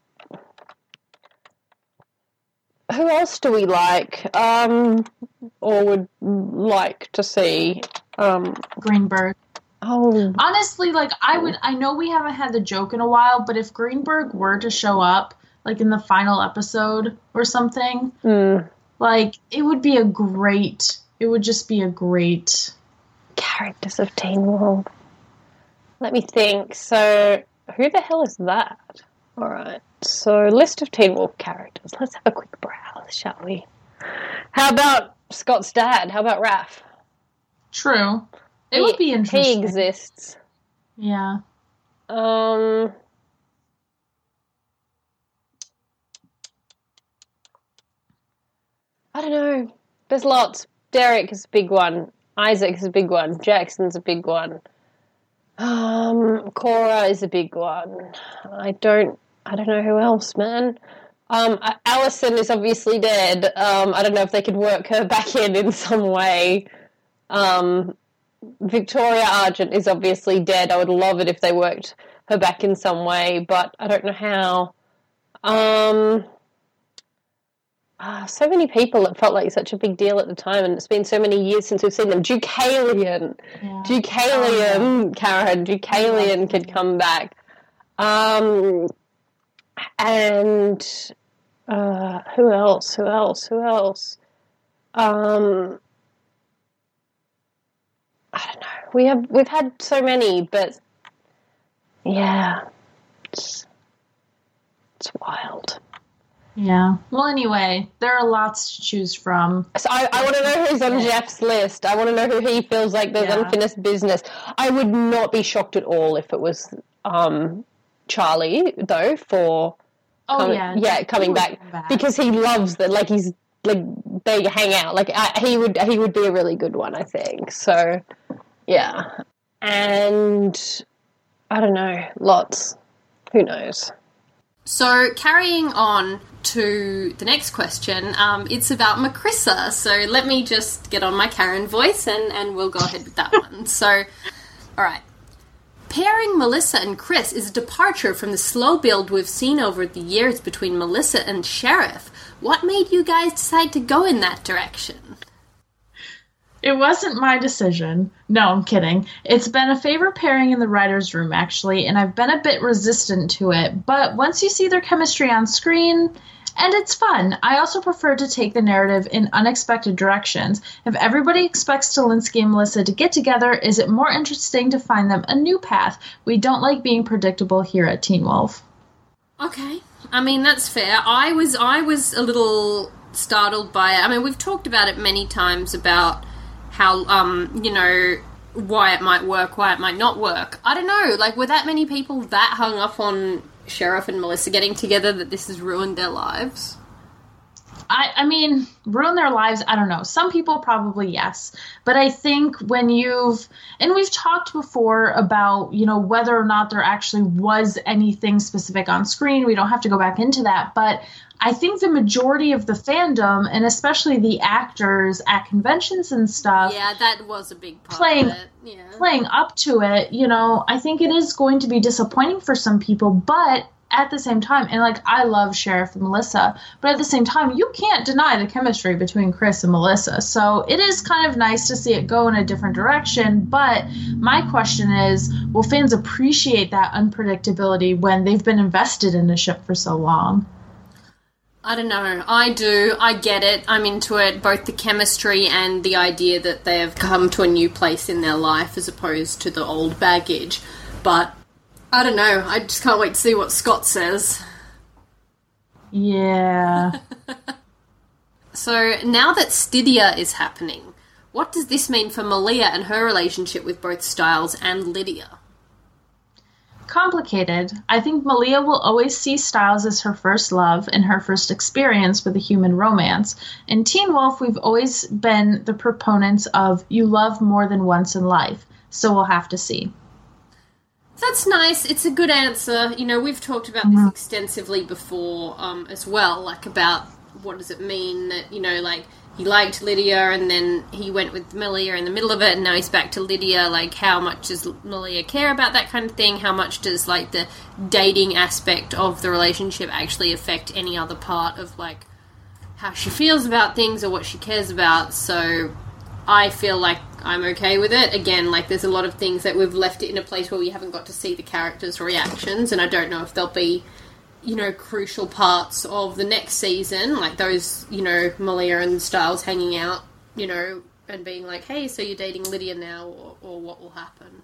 Who else do we like? Um, or would like to see? Um. Greenberg. Oh. Honestly, like, I would, I know we haven't had the joke in a while, but if Greenberg were to show up, like, in the final episode or something, Mm. like, it would be a great, it would just be a great, Characters of Teen Wolf. Let me think. So, who the hell is that? All right. So, list of Teen Wolf characters. Let's have a quick browse, shall we? How about Scott's dad? How about Raph? true. It He- would be interesting. He exists. Yeah. Um. I don't know. There's lots. Derek is a big one. Isaac is a big one. Jackson's a big one. Um, Cora is a big one. I don't. I don't know who else, man. Um, A- Allison is obviously dead. Um, I don't know if they could work her back in in some way. Um, Victoria Argent is obviously dead. I would love it if they worked her back in some way, but I don't know how. Um, ah, so many people. It felt like such a big deal at the time, and it's been so many years since we've seen them. Deucalion. Yeah. Deucalion, Karen. Deucalion could come back. Um, and uh, who else? Who else? Who else? Um, I don't know. We have we've had so many, but yeah, it's it's wild. Yeah. Well, anyway, there are lots to choose from. So I, I want to know who's on Jeff's list. I want to know who he feels like there's Yeah. unfinished business. I would not be shocked at all if it was um, Charlie, though, for Oh coming, yeah, yeah he coming would back, come back. because he loves that. Like he's like they hang out. Like I, he would he would be a really good one, I think. So yeah, and I don't know, lots. Who knows? So, carrying on to the next question, um, it's about Macrissa. So, let me just get on my Karen voice and, and we'll go ahead with that one. So, alright. Pairing Melissa and Chris is a departure from the slow build we've seen over the years between Melissa and Sheriff. What made you guys decide to go in that direction? It wasn't my decision. No, I'm kidding. It's been a favorite pairing in the writer's room, actually, and I've been a bit resistant to it. But once you see their chemistry on screen, and it's fun. I also prefer to take the narrative in unexpected directions. If everybody expects Stilinski and Melissa to get together, is it more interesting to find them a new path? We don't like being predictable here at Teen Wolf. Okay. I mean, that's fair. I was, I was a little startled by it. I mean, we've talked about it many times about how, um, you know, why it might work, why it might not work. I don't know, like, were that many people that hung up on Sheriff and Melissa getting together that this has ruined their lives? I, I mean, ruin their lives, I don't know. Some people probably, yes. But I think when you've, and we've talked before about, you know, whether or not there actually was anything specific on screen. We don't have to go back into that. But I think the majority of the fandom, and especially the actors at conventions and stuff, Yeah, that was a big part Playing- of it. Yeah. playing up to it, you know, I think it is going to be disappointing for some people, but at the same time, and like, I love Sheriff and Melissa, but at the same time, you can't deny the chemistry between Chris and Melissa. So it is kind of nice to see it go in a different direction. But my question is, will fans appreciate that unpredictability when they've been invested in a ship for so long? I don't know. I do. I get it. I'm into it. Both the chemistry and the idea that they have come to a new place in their life as opposed to the old baggage. But I don't know. I just can't wait to see what Scott says. Yeah. So now that Stydia is happening, what does this mean for Malia and her relationship with both Styles and Lydia? Complicated. I think Malia will always see Styles as her first love and her first experience with a human romance. In Teen Wolf, we've always been the proponents of you love more than once in life, so we'll have to see. That's nice. It's a good answer. You know, we've talked about this extensively before um, as well, like about what does it mean that, you know, like he liked Lydia and then he went with Malia in the middle of it and now he's back to Lydia. Like, how much does Malia care about that kind of thing? How much does, like, the dating aspect of the relationship actually affect any other part of, like, how she feels about things or what she cares about? So I feel like I'm okay with it. Again, like, there's a lot of things that we've left it in a place where we haven't got to see the characters' reactions, and I don't know if they'll be, you know, crucial parts of the next season, like those, you know, Malia and Styles hanging out, you know, and being like, hey, so you're dating Lydia now, or, or what will happen.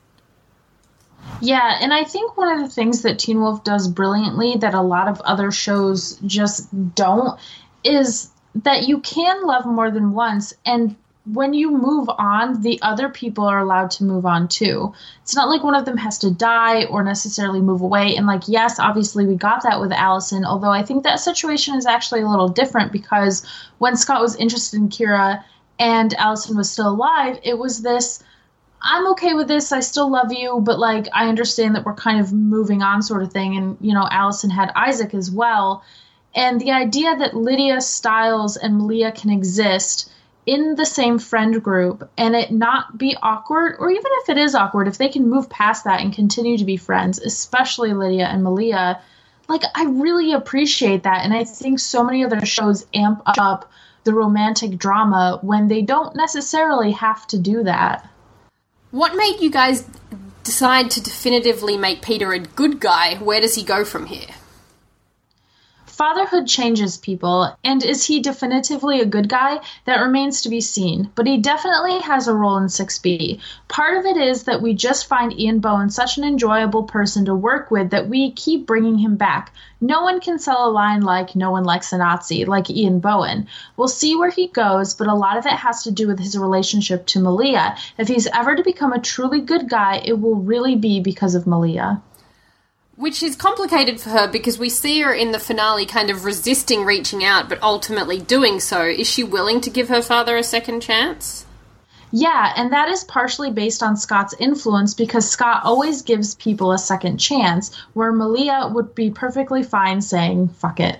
Yeah, and I think one of the things that Teen Wolf does brilliantly that a lot of other shows just don't is that you can love more than once, and when you move on, the other people are allowed to move on too. It's not like one of them has to die or necessarily move away. And like, yes, obviously we got that with Allison, although I think that situation is actually a little different because when Scott was interested in Kira and Allison was still alive, it was this, I'm okay with this, I still love you, but like, I understand that we're kind of moving on sort of thing. And, you know, Allison had Isaac as well. And the idea that Lydia, Styles, and Malia can exist in the same friend group and it not be awkward, or even if it is awkward, if they can move past that and continue to be friends, especially Lydia and Malia, like, I really appreciate that. And I think so many other shows amp up the romantic drama when they don't necessarily have to do that. What made you guys decide to definitively make Peter a good guy? Where does he go from here? Fatherhood changes people, and is he definitively a good guy? That remains to be seen, but he definitely has a role in six B. Part of it is that we just find Ian Bohen such an enjoyable person to work with that we keep bringing him back. No one can sell a line like "no one likes a Nazi" like Ian Bohen. We'll see where he goes, but a lot of it has to do with his relationship to Malia. If he's ever to become a truly good guy, it will really be because of Malia. Which is complicated for her because we see her in the finale kind of resisting reaching out, but ultimately doing so. Is she willing to give her father a second chance? Yeah, and that is partially based on Scott's influence because Scott always gives people a second chance, where Malia would be perfectly fine saying, fuck it.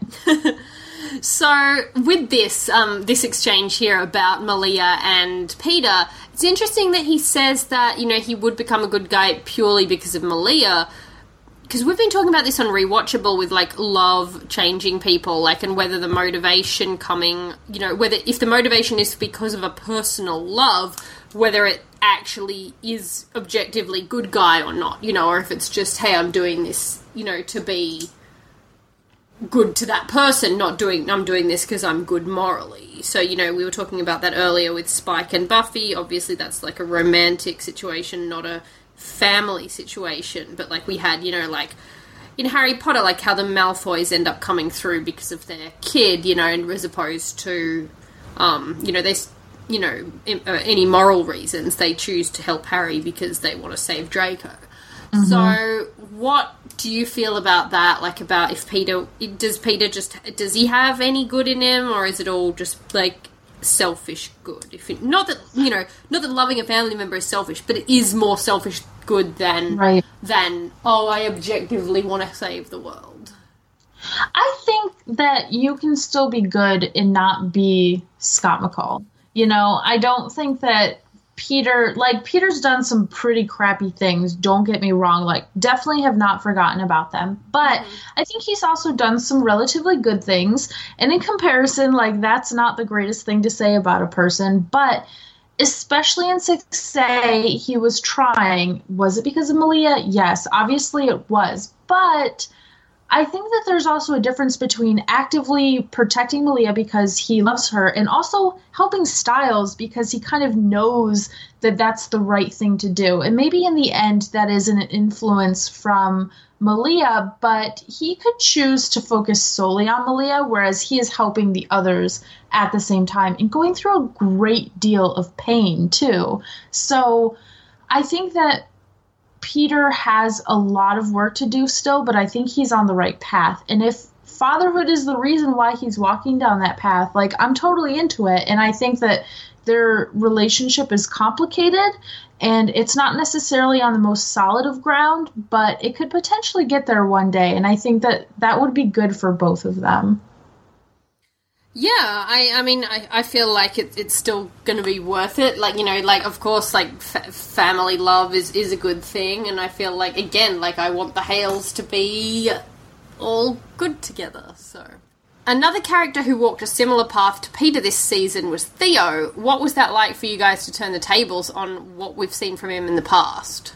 So, with this, um, this exchange here about Malia and Peter, it's interesting that he says that, you know, he would become a good guy purely because of Malia. Because we've been talking about this on Rewatchable with, like, love changing people, like, and whether the motivation coming, you know, whether, if the motivation is because of a personal love, whether it actually is objectively good guy or not, you know, or if it's just, hey, I'm doing this, you know, to be good to that person, not doing, I'm doing this because I'm good morally. So, you know, we were talking about that earlier with Spike and Buffy. Obviously, that's, like, a romantic situation, not a family situation, but like we had, you know, like in Harry Potter, like how the Malfoys end up coming through because of their kid, you know, and as opposed to, um, you know, they, you know, in, uh, any moral reasons, they choose to help Harry because they want to save Draco. Mm-hmm. So, what do you feel about that? Like about if Peter, does Peter just, does he have any good in him, or is it all just like selfish good? If it, not that, you know, not that loving a family member is selfish, but it is more selfish good than right. than oh, I objectively want to save the world. I think that you can still be good and not be Scott McCall. You know, I don't think that Peter, like, Peter's done some pretty crappy things, don't get me wrong, like, definitely have not forgotten about them, but mm-hmm. I think he's also done some relatively good things, and in comparison, like, that's not the greatest thing to say about a person, but especially in six A, he was trying. Was it because of Malia? Yes, obviously it was, but I think that there's also a difference between actively protecting Malia because he loves her and also helping Stiles because he kind of knows that that's the right thing to do. And maybe in the end that is an influence from Malia, but he could choose to focus solely on Malia, whereas he is helping the others at the same time and going through a great deal of pain too. So I think that Peter has a lot of work to do still, but I think he's on the right path. And if fatherhood is the reason why he's walking down that path, like, I'm totally into it. And I think that their relationship is complicated and it's not necessarily on the most solid of ground, but it could potentially get there one day. And I think that that would be good for both of them. Yeah, I, I mean, I, I feel like it, it's still going to be worth it. Like, you know, like, of course, like, fa- family love is, is a good thing. And I feel like, again, like, I want the Hales to be all good together, so. Another character who walked a similar path to Peter this season was Theo. What was that like for you guys to turn the tables on what we've seen from him in the past?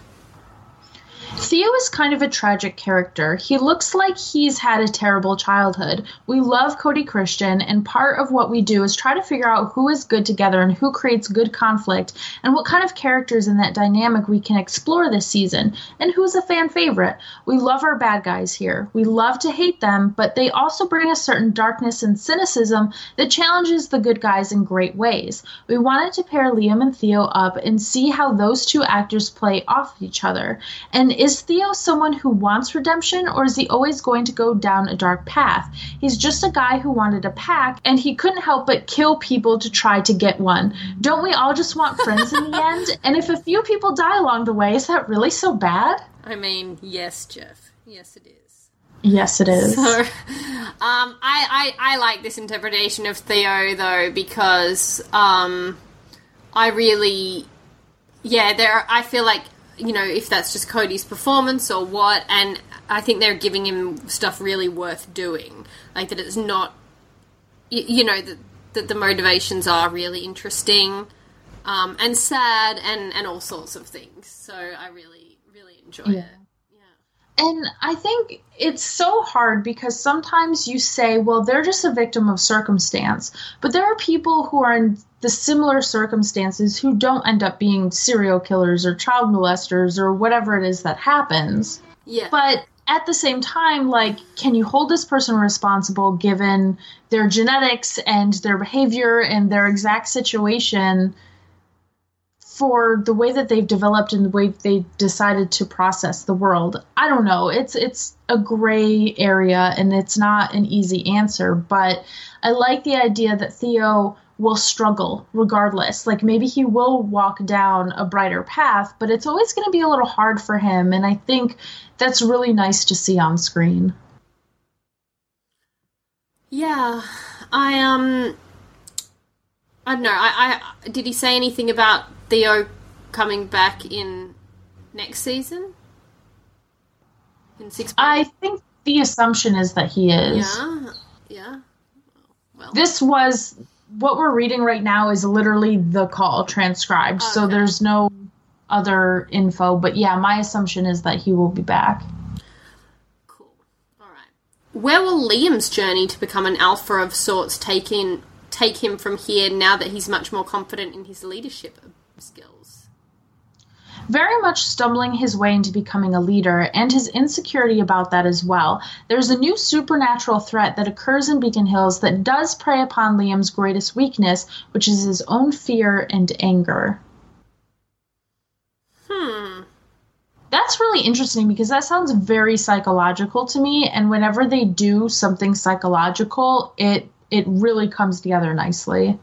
Theo is kind of a tragic character. He looks like he's had a terrible childhood. We love Cody Christian, and part of what we do is try to figure out who is good together and who creates good conflict, and what kind of characters in that dynamic we can explore this season, and who's a fan favorite. We love our bad guys here. We love to hate them, but they also bring a certain darkness and cynicism that challenges the good guys in great ways. We wanted to pair Liam and Theo up and see how those two actors play off each other. And is Theo someone who wants redemption, or is he always going to go down a dark path? He's just a guy who wanted a pack, and he couldn't help but kill people to try to get one. Don't we all just want friends in the end? And if a few people die along the way, is that really so bad? I mean, yes, Jeff. Yes, it is. Yes, it is. So, um, I, I, I like this interpretation of Theo, though, because um, I really, yeah, there. I feel like, you know, if that's just Cody's performance or what, and I think they're giving him stuff really worth doing. Like, that it's not, you, you know, that, that the motivations are really interesting um, and sad and, and all sorts of things. So I really, really enjoy yeah. it. Yeah. And I think it's so hard because sometimes you say, well, they're just a victim of circumstance. But there are people who are in the similar circumstances who don't end up being serial killers or child molesters or whatever it is that happens. Yeah. But at the same time, like, can you hold this person responsible given their genetics and their behavior and their exact situation for the way that they've developed and the way they decided to process the world? I don't know. It's it's a gray area and it's not an easy answer, but I like the idea that Theo will struggle regardless. Like, maybe he will walk down a brighter path, but it's always going to be a little hard for him, and I think that's really nice to see on screen. Yeah, I um, I don't know. I, I did he say anything about Theo coming back in next season? In six months? I think the assumption is that he is. Yeah, yeah. Well, This was, what we're reading right now is literally the call transcribed, so Okay. there's no other info. But yeah, my assumption is that he will be back. cool. All right. Where will Liam's journey to become an alpha of sorts take in take him from here? Now that he's much more confident in his leadership skills. Very much stumbling his way into becoming a leader, and his insecurity about that as well. There's a new supernatural threat that occurs in Beacon Hills that does prey upon Liam's greatest weakness, which is his own fear and anger. Hmm. That's really interesting because that sounds very psychological to me, and whenever they do something psychological, it it really comes together nicely.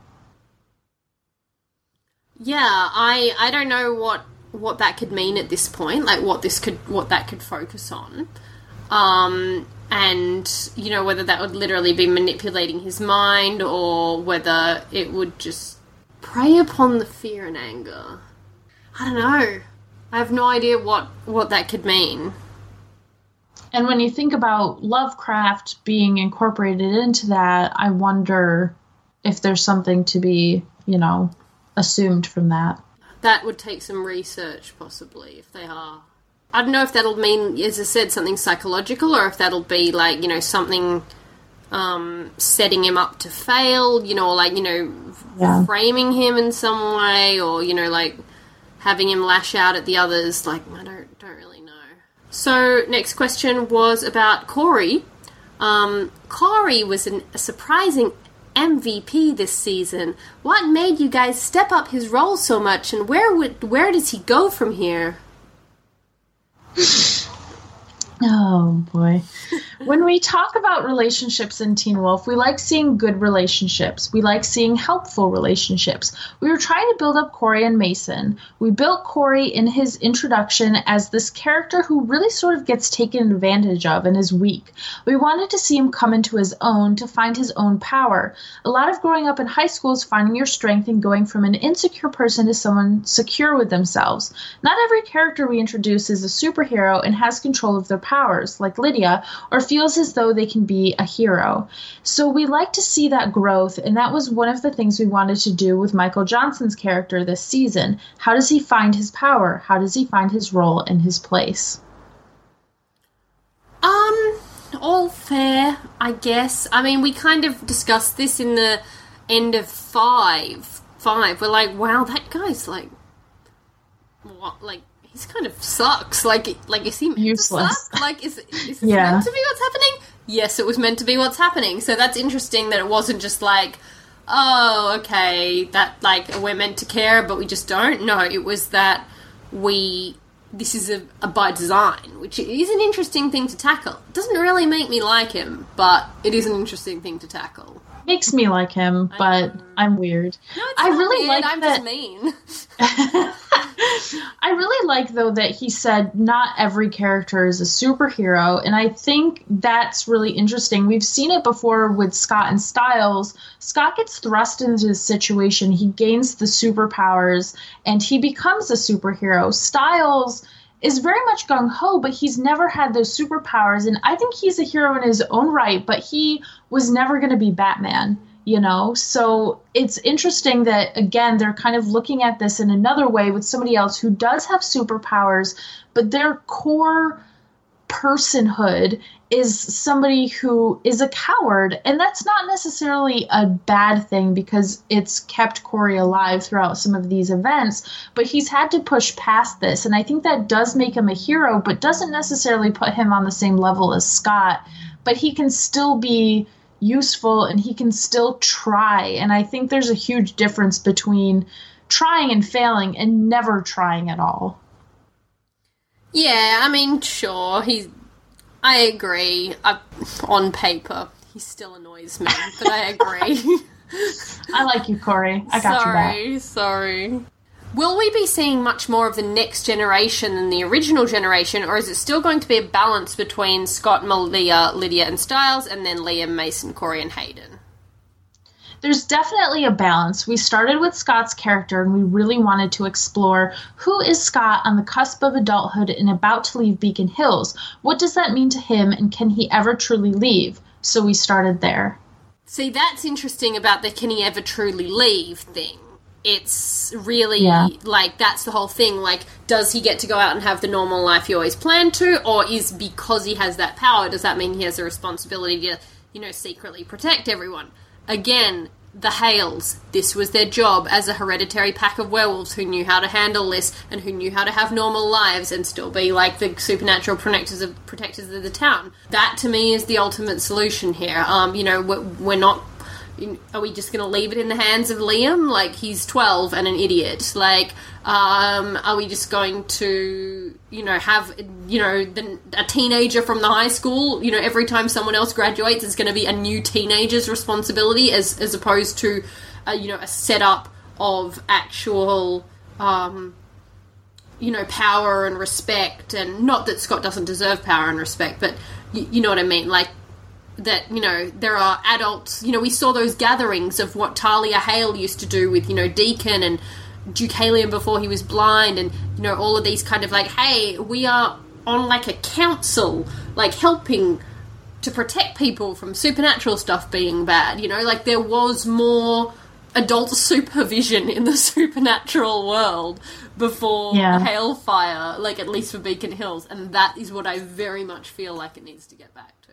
Yeah, I I don't know what what that could mean at this point, like what this could what that could focus on. Um and you know, whether that would literally be manipulating his mind or whether it would just prey upon the fear and anger. I don't know. I have no idea what what that could mean. And when you think about Lovecraft being incorporated into that, I wonder if there's something to be, you know, assumed from that. That would take some research, possibly, if they are. I don't know if that'll mean, as I said, something psychological, or if that'll be, like, you know, something um, setting him up to fail, you know, or, like, you know, Yeah. framing him in some way, or, you know, like, having him lash out at the others. Like, I don't, don't really know. So, next question was about Corey. Um, Corey was an, a surprising M V P this season. What made you guys step up his role so much, and where would where does he go from here? Oh, boy. When we talk about relationships in Teen Wolf, we like seeing good relationships. We like seeing helpful relationships. We were trying to build up Corey and Mason. We built Corey in his introduction as this character who really sort of gets taken advantage of and is weak. We wanted to see him come into his own, to find his own power. A lot of growing up in high school is finding your strength and going from an insecure person to someone secure with themselves. Not every character we introduce is a superhero and has control of their powers, like Lydia, or feels as though they can be a hero. So we like to see that growth, and that was one of the things we wanted to do with Michael Johnson's character this season. How does he find his power? How does he find his role and his place? Um, all fair, I guess. I mean, we kind of discussed this in the end of five. Five. We're like, wow, that guy's like, what, like, he's kind of sucks. Like, like is he meant Useless. to suck? Like, is, is this Yeah. meant to be what's happening? Yes, it was meant to be what's happening. So that's interesting that it wasn't just like, oh, okay, that, like, we're meant to care, but we just don't. No, it was that we, this is a, a by design, which is an interesting thing to tackle. It doesn't really make me like him, but it is an interesting thing to tackle. Makes me like him, but I'm weird. No, it's I not really weird, like I'm that. just mean. I really like, though, that he said not every character is a superhero, and I think that's really interesting. We've seen it before with Scott and Styles. Scott gets thrust into this situation, he gains the superpowers, and he becomes a superhero. Styles is very much gung-ho, but he's never had those superpowers, and I think he's a hero in his own right, but he was never going to be Batman. You know, so it's interesting that, again, they're kind of looking at this in another way with somebody else who does have superpowers, but their core personhood is somebody who is a coward. And that's not necessarily a bad thing because it's kept Corey alive throughout some of these events, but he's had to push past this. And I think that does make him a hero, but doesn't necessarily put him on the same level as Scott. But he can still be useful and he can still try. And I think there's a huge difference between trying and failing and never trying at all. Yeah, I mean, sure, he's... I agree. I, on paper, he still annoys me, but I agree. I like you, Corey. I got sorry, you back. Sorry. Will we be seeing much more of the next generation than the original generation, or is it still going to be a balance between Scott, Malia, Lydia, and Styles, and then Liam, Mason, Corey, and Hayden? There's definitely a balance. We started with Scott's character, and we really wanted to explore who is Scott on the cusp of adulthood and about to leave Beacon Hills. What does that mean to him, and can he ever truly leave? So we started there. See, that's interesting about the can he ever truly leave thing. It's really, yeah. like, that's the whole thing. Like, does he get to go out and have the normal life he always planned to, or is because he has that power, does that mean he has a responsibility to, you know, secretly protect everyone? Again, the Hales, this was their job as a hereditary pack of werewolves who knew how to handle this and who knew how to have normal lives and still be like the supernatural protectors of protectors of the town. That to me is the ultimate solution here. Um, you know, we're, we're not. Are we just going to leave it in the hands of Liam? Like, he's twelve and an idiot. Like, um, are we just going to, you know, have, you know, the, a teenager from the high school, you know, every time someone else graduates, it's going to be a new teenager's responsibility as, as opposed to, uh, you know, a setup of actual, um, you know, power and respect. And not that Scott doesn't deserve power and respect, but you, you know what I mean? Like, that, you know, there are adults, you know, we saw those gatherings of what Talia Hale used to do with, you know, Deacon and Deucalion before he was blind and, you know, all of these kind of like, hey, we are on like a council, like helping to protect people from supernatural stuff being bad, you know, like there was more adult supervision in the supernatural world before yeah. Hailfire, like at least for Beacon Hills, and that is what I very much feel like it needs to get back to.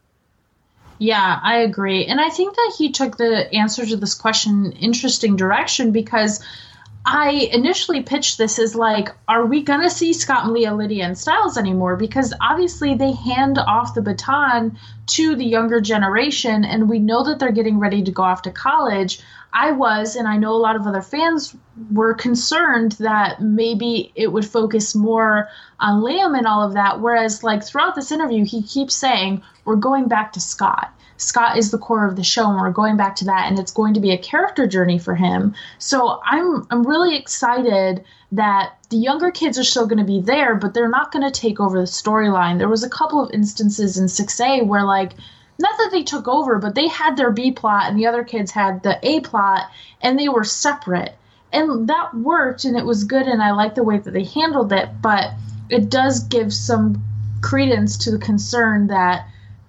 Yeah, I agree. And I think that he took the answer to this question in an interesting direction because I initially pitched this as like, are we going to see Scott, Malia, Lydia, and Styles anymore? Because obviously they hand off the baton to the younger generation, and we know that they're getting ready to go off to college. I was, and I know a lot of other fans were concerned that maybe it would focus more on Liam and all of that, whereas like throughout this interview, he keeps saying, we're going back to Scott. Scott is the core of the show, and we're going back to that, and it's going to be a character journey for him. So I'm I'm really excited that the younger kids are still going to be there, but they're not going to take over the storyline. There was a couple of instances in six A where, like, not that they took over, but they had their B plot, and the other kids had the A plot, and they were separate. And that worked, and it was good, and I like the way that they handled it, but it does give some credence to the concern that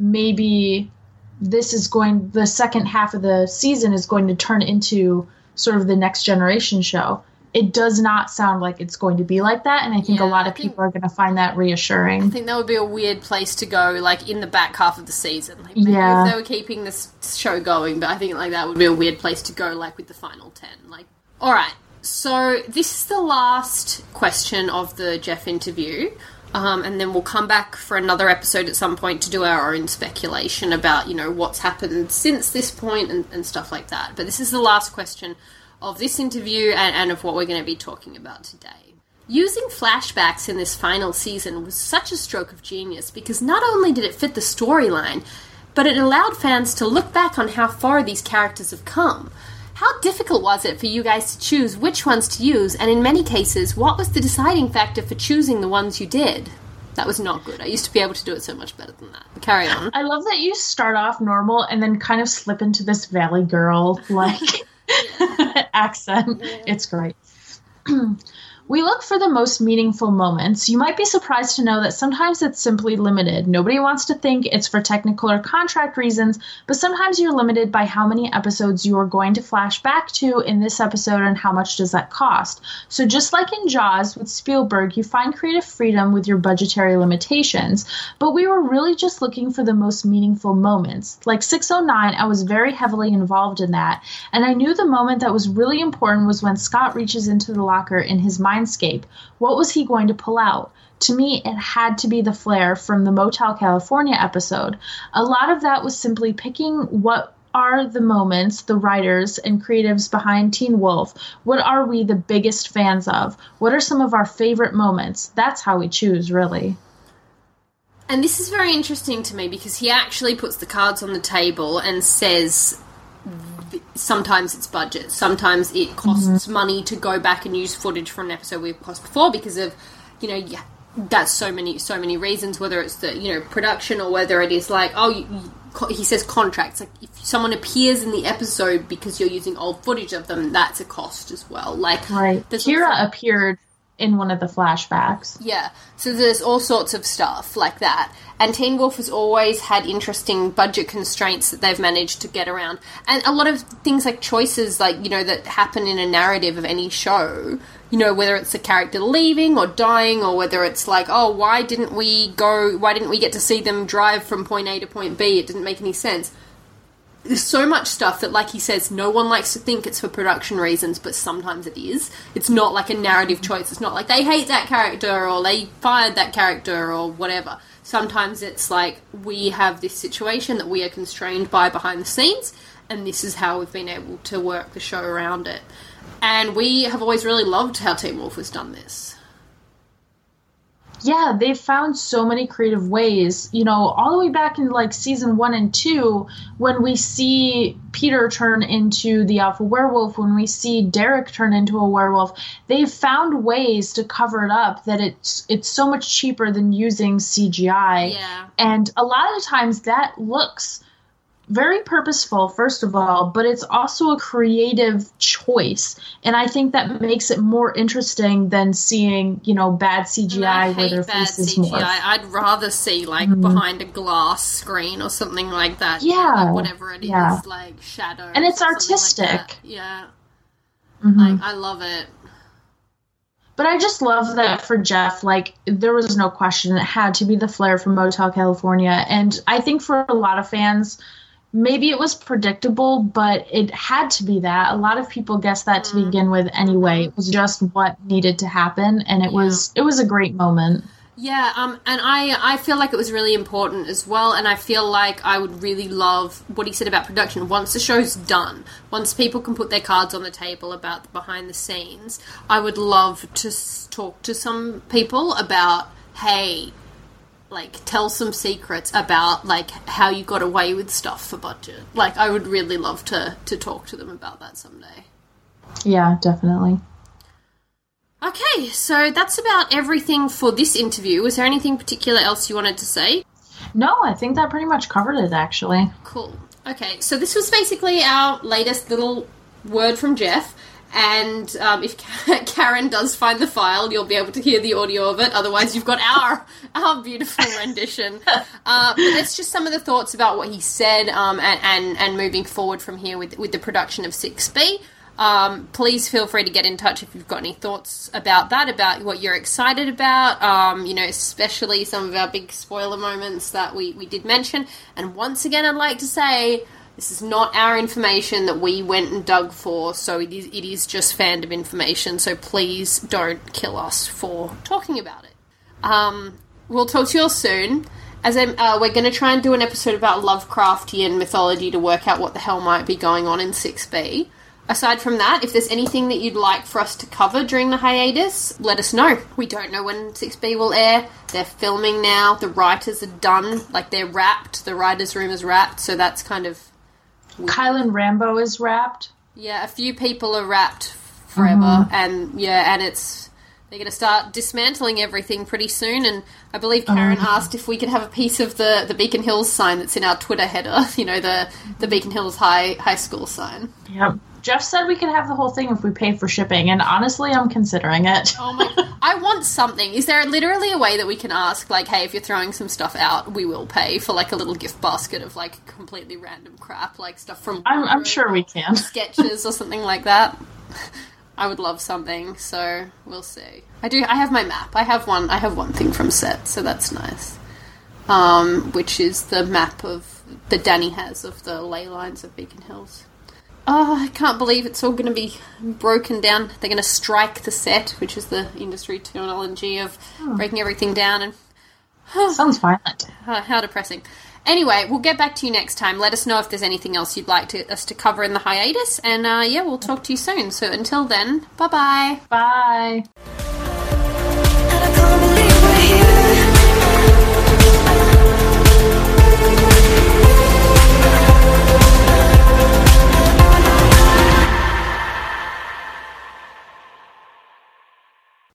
maybe this is going, the second half of the season is going to turn into sort of the Next Generation show. It does not sound like it's going to be like that, and I think yeah, a lot I of think, people are going to find that reassuring. I think that would be a weird place to go, like, in the back half of the season. Like, maybe yeah. if they were keeping this show going, but I think, like, that would be a weird place to go, like, with the final ten. Like, alright, so this is the last question of the Jeff interview. Um, and then we'll come back for another episode at some point to do our own speculation about, you know, what's happened since this point and, and stuff like that. But this is the last question of this interview and, and of what we're going to be talking about today. Using flashbacks in this final season was such a stroke of genius because not only did it fit the storyline, but it allowed fans to look back on how far these characters have come. How difficult was it for you guys to choose which ones to use, and in many cases, what was the deciding factor for choosing the ones you did? That was not good. I used to be able to do it so much better than that. But carry on. I love that you start off normal and then kind of slip into this Valley Girl, like, accent. Yeah. It's great. We look for the most meaningful moments. You might be surprised to know that sometimes it's simply limited. Nobody wants to think it's for technical or contract reasons, but sometimes you're limited by how many episodes you are going to flash back to in this episode and how much does that cost. So just like in Jaws with Spielberg, you find creative freedom with your budgetary limitations, but we were really just looking for the most meaningful moments. Like six oh nine, I was very heavily involved in that, and I knew the moment that was really important was when Scott reaches into the locker in his mind. What was he going to pull out? To me, it had to be the flare from the Motel California episode. A lot of that was simply picking what are the moments, the writers and creatives behind Teen Wolf. What are we the biggest fans of? What are some of our favorite moments? That's how we choose, really. And this is very interesting to me because he actually puts the cards on the table and says sometimes it's budget, sometimes it costs mm-hmm. money to go back and use footage from an episode we've cost before because of, you know, yeah, that's so many so many reasons, whether it's the, you know, production or whether it is like, oh, you, you, he says contracts, like if someone appears in the episode because you're using old footage of them, that's a cost as well. Like, right. Kira also appeared in one of the flashbacks. Yeah, so there's all sorts of stuff like that. And Teen Wolf has always had interesting budget constraints that they've managed to get around. And a lot of things like choices, like, you know, that happen in a narrative of any show, you know, whether it's a character leaving or dying, or whether it's like, oh, why didn't we go, why didn't we get to see them drive from point A to point B? It didn't make any sense. There's so much stuff that, like he says, no one likes to think it's for production reasons, but sometimes it is. It's not like a narrative choice. It's not like they hate that character or they fired that character or whatever. Sometimes it's like we have this situation that we are constrained by behind the scenes, and this is how we've been able to work the show around it. And we have always really loved how Teen Wolf has done this. Yeah, they've found so many creative ways, you know, all the way back in like season one and two, when we see Peter turn into the alpha werewolf, when we see Derek turn into a werewolf, they've found ways to cover it up that it's it's so much cheaper than using C G I. Yeah. And a lot of times that looks very purposeful, first of all, but it's also a creative choice. And I think that makes it more interesting than seeing, you know, bad C G I I where their bad faces C G I. more. I'd rather see, like, mm-hmm. behind a glass screen or something like that. Yeah. You know, like whatever it yeah. is, like shadow. And it's artistic. Like yeah. Mm-hmm. Like, I love it. But I just love that for Jeff, like, there was no question. It had to be the flare from Motel California. And I think for a lot of fans, maybe it was predictable, but it had to be that. A lot of people guessed that to begin with anyway. It was just what needed to happen, and it yeah. was it was a great moment. Yeah, um, and I I feel like it was really important as well, and I feel like I would really love what he said about production. Once the show's done, once people can put their cards on the table about the behind the scenes, I would love to s- talk to some people about, hey, like, tell some secrets about, like, how you got away with stuff for budget. Like, I would really love to, to talk to them about that someday. Yeah, definitely. Okay, so that's about everything for this interview. Was there anything particular else you wanted to say? No, I think that pretty much covered it, actually. Cool. Okay, so this was basically our latest little word from Jeff. And um, if Karen does find the file, you'll be able to hear the audio of it. Otherwise, you've got our our beautiful rendition. Uh, but that's just some of the thoughts about what he said, um, and, and, and moving forward from here with, with the production of six B. Um, please feel free to get in touch if you've got any thoughts about that, about what you're excited about, um, you know, especially some of our big spoiler moments that we, we did mention. And once again, I'd like to say, this is not our information that we went and dug for, so it is, it is just fandom information, so please don't kill us for talking about it. Um, we'll talk to you all soon. As I'm, uh, we're going to try and do an episode about Lovecraftian mythology to work out what the hell might be going on in six B. Aside from that, if there's anything that you'd like for us to cover during the hiatus, let us know. We don't know when six B will air. They're filming now. The writers are done. Like, they're wrapped. The writers' room is wrapped, so that's kind of weird. Kylan Rambo is wrapped. Yeah, a few people are wrapped forever, mm-hmm. and yeah, and it's they're going to start dismantling everything pretty soon. And I believe Karen um, asked if we could have a piece of the, the Beacon Hills sign that's in our Twitter header. You know, the the Beacon Hills High High School sign. Yep. Jeff said we could have the whole thing if we pay for shipping, and honestly, I'm considering it. Oh my! I want something. Is there literally a way that we can ask, like, hey, if you're throwing some stuff out, we will pay for like a little gift basket of like completely random crap, like stuff from I'm, I'm sure we can. sketches or something like that. I would love something, so we'll see. I do. I have my map. I have one. I have one thing from set, so that's nice. Um, which is the map of that Danny has of the ley lines of Beacon Hills. Oh, I can't believe it's all going to be broken down. They're going to strike the set, which is the industry terminology of oh. breaking everything down. And Sounds violent. uh, how depressing. Anyway, we'll get back to you next time. Let us know if there's anything else you'd like to, us to cover in the hiatus. And uh, yeah, we'll talk to you soon. So until then, bye-bye. Bye.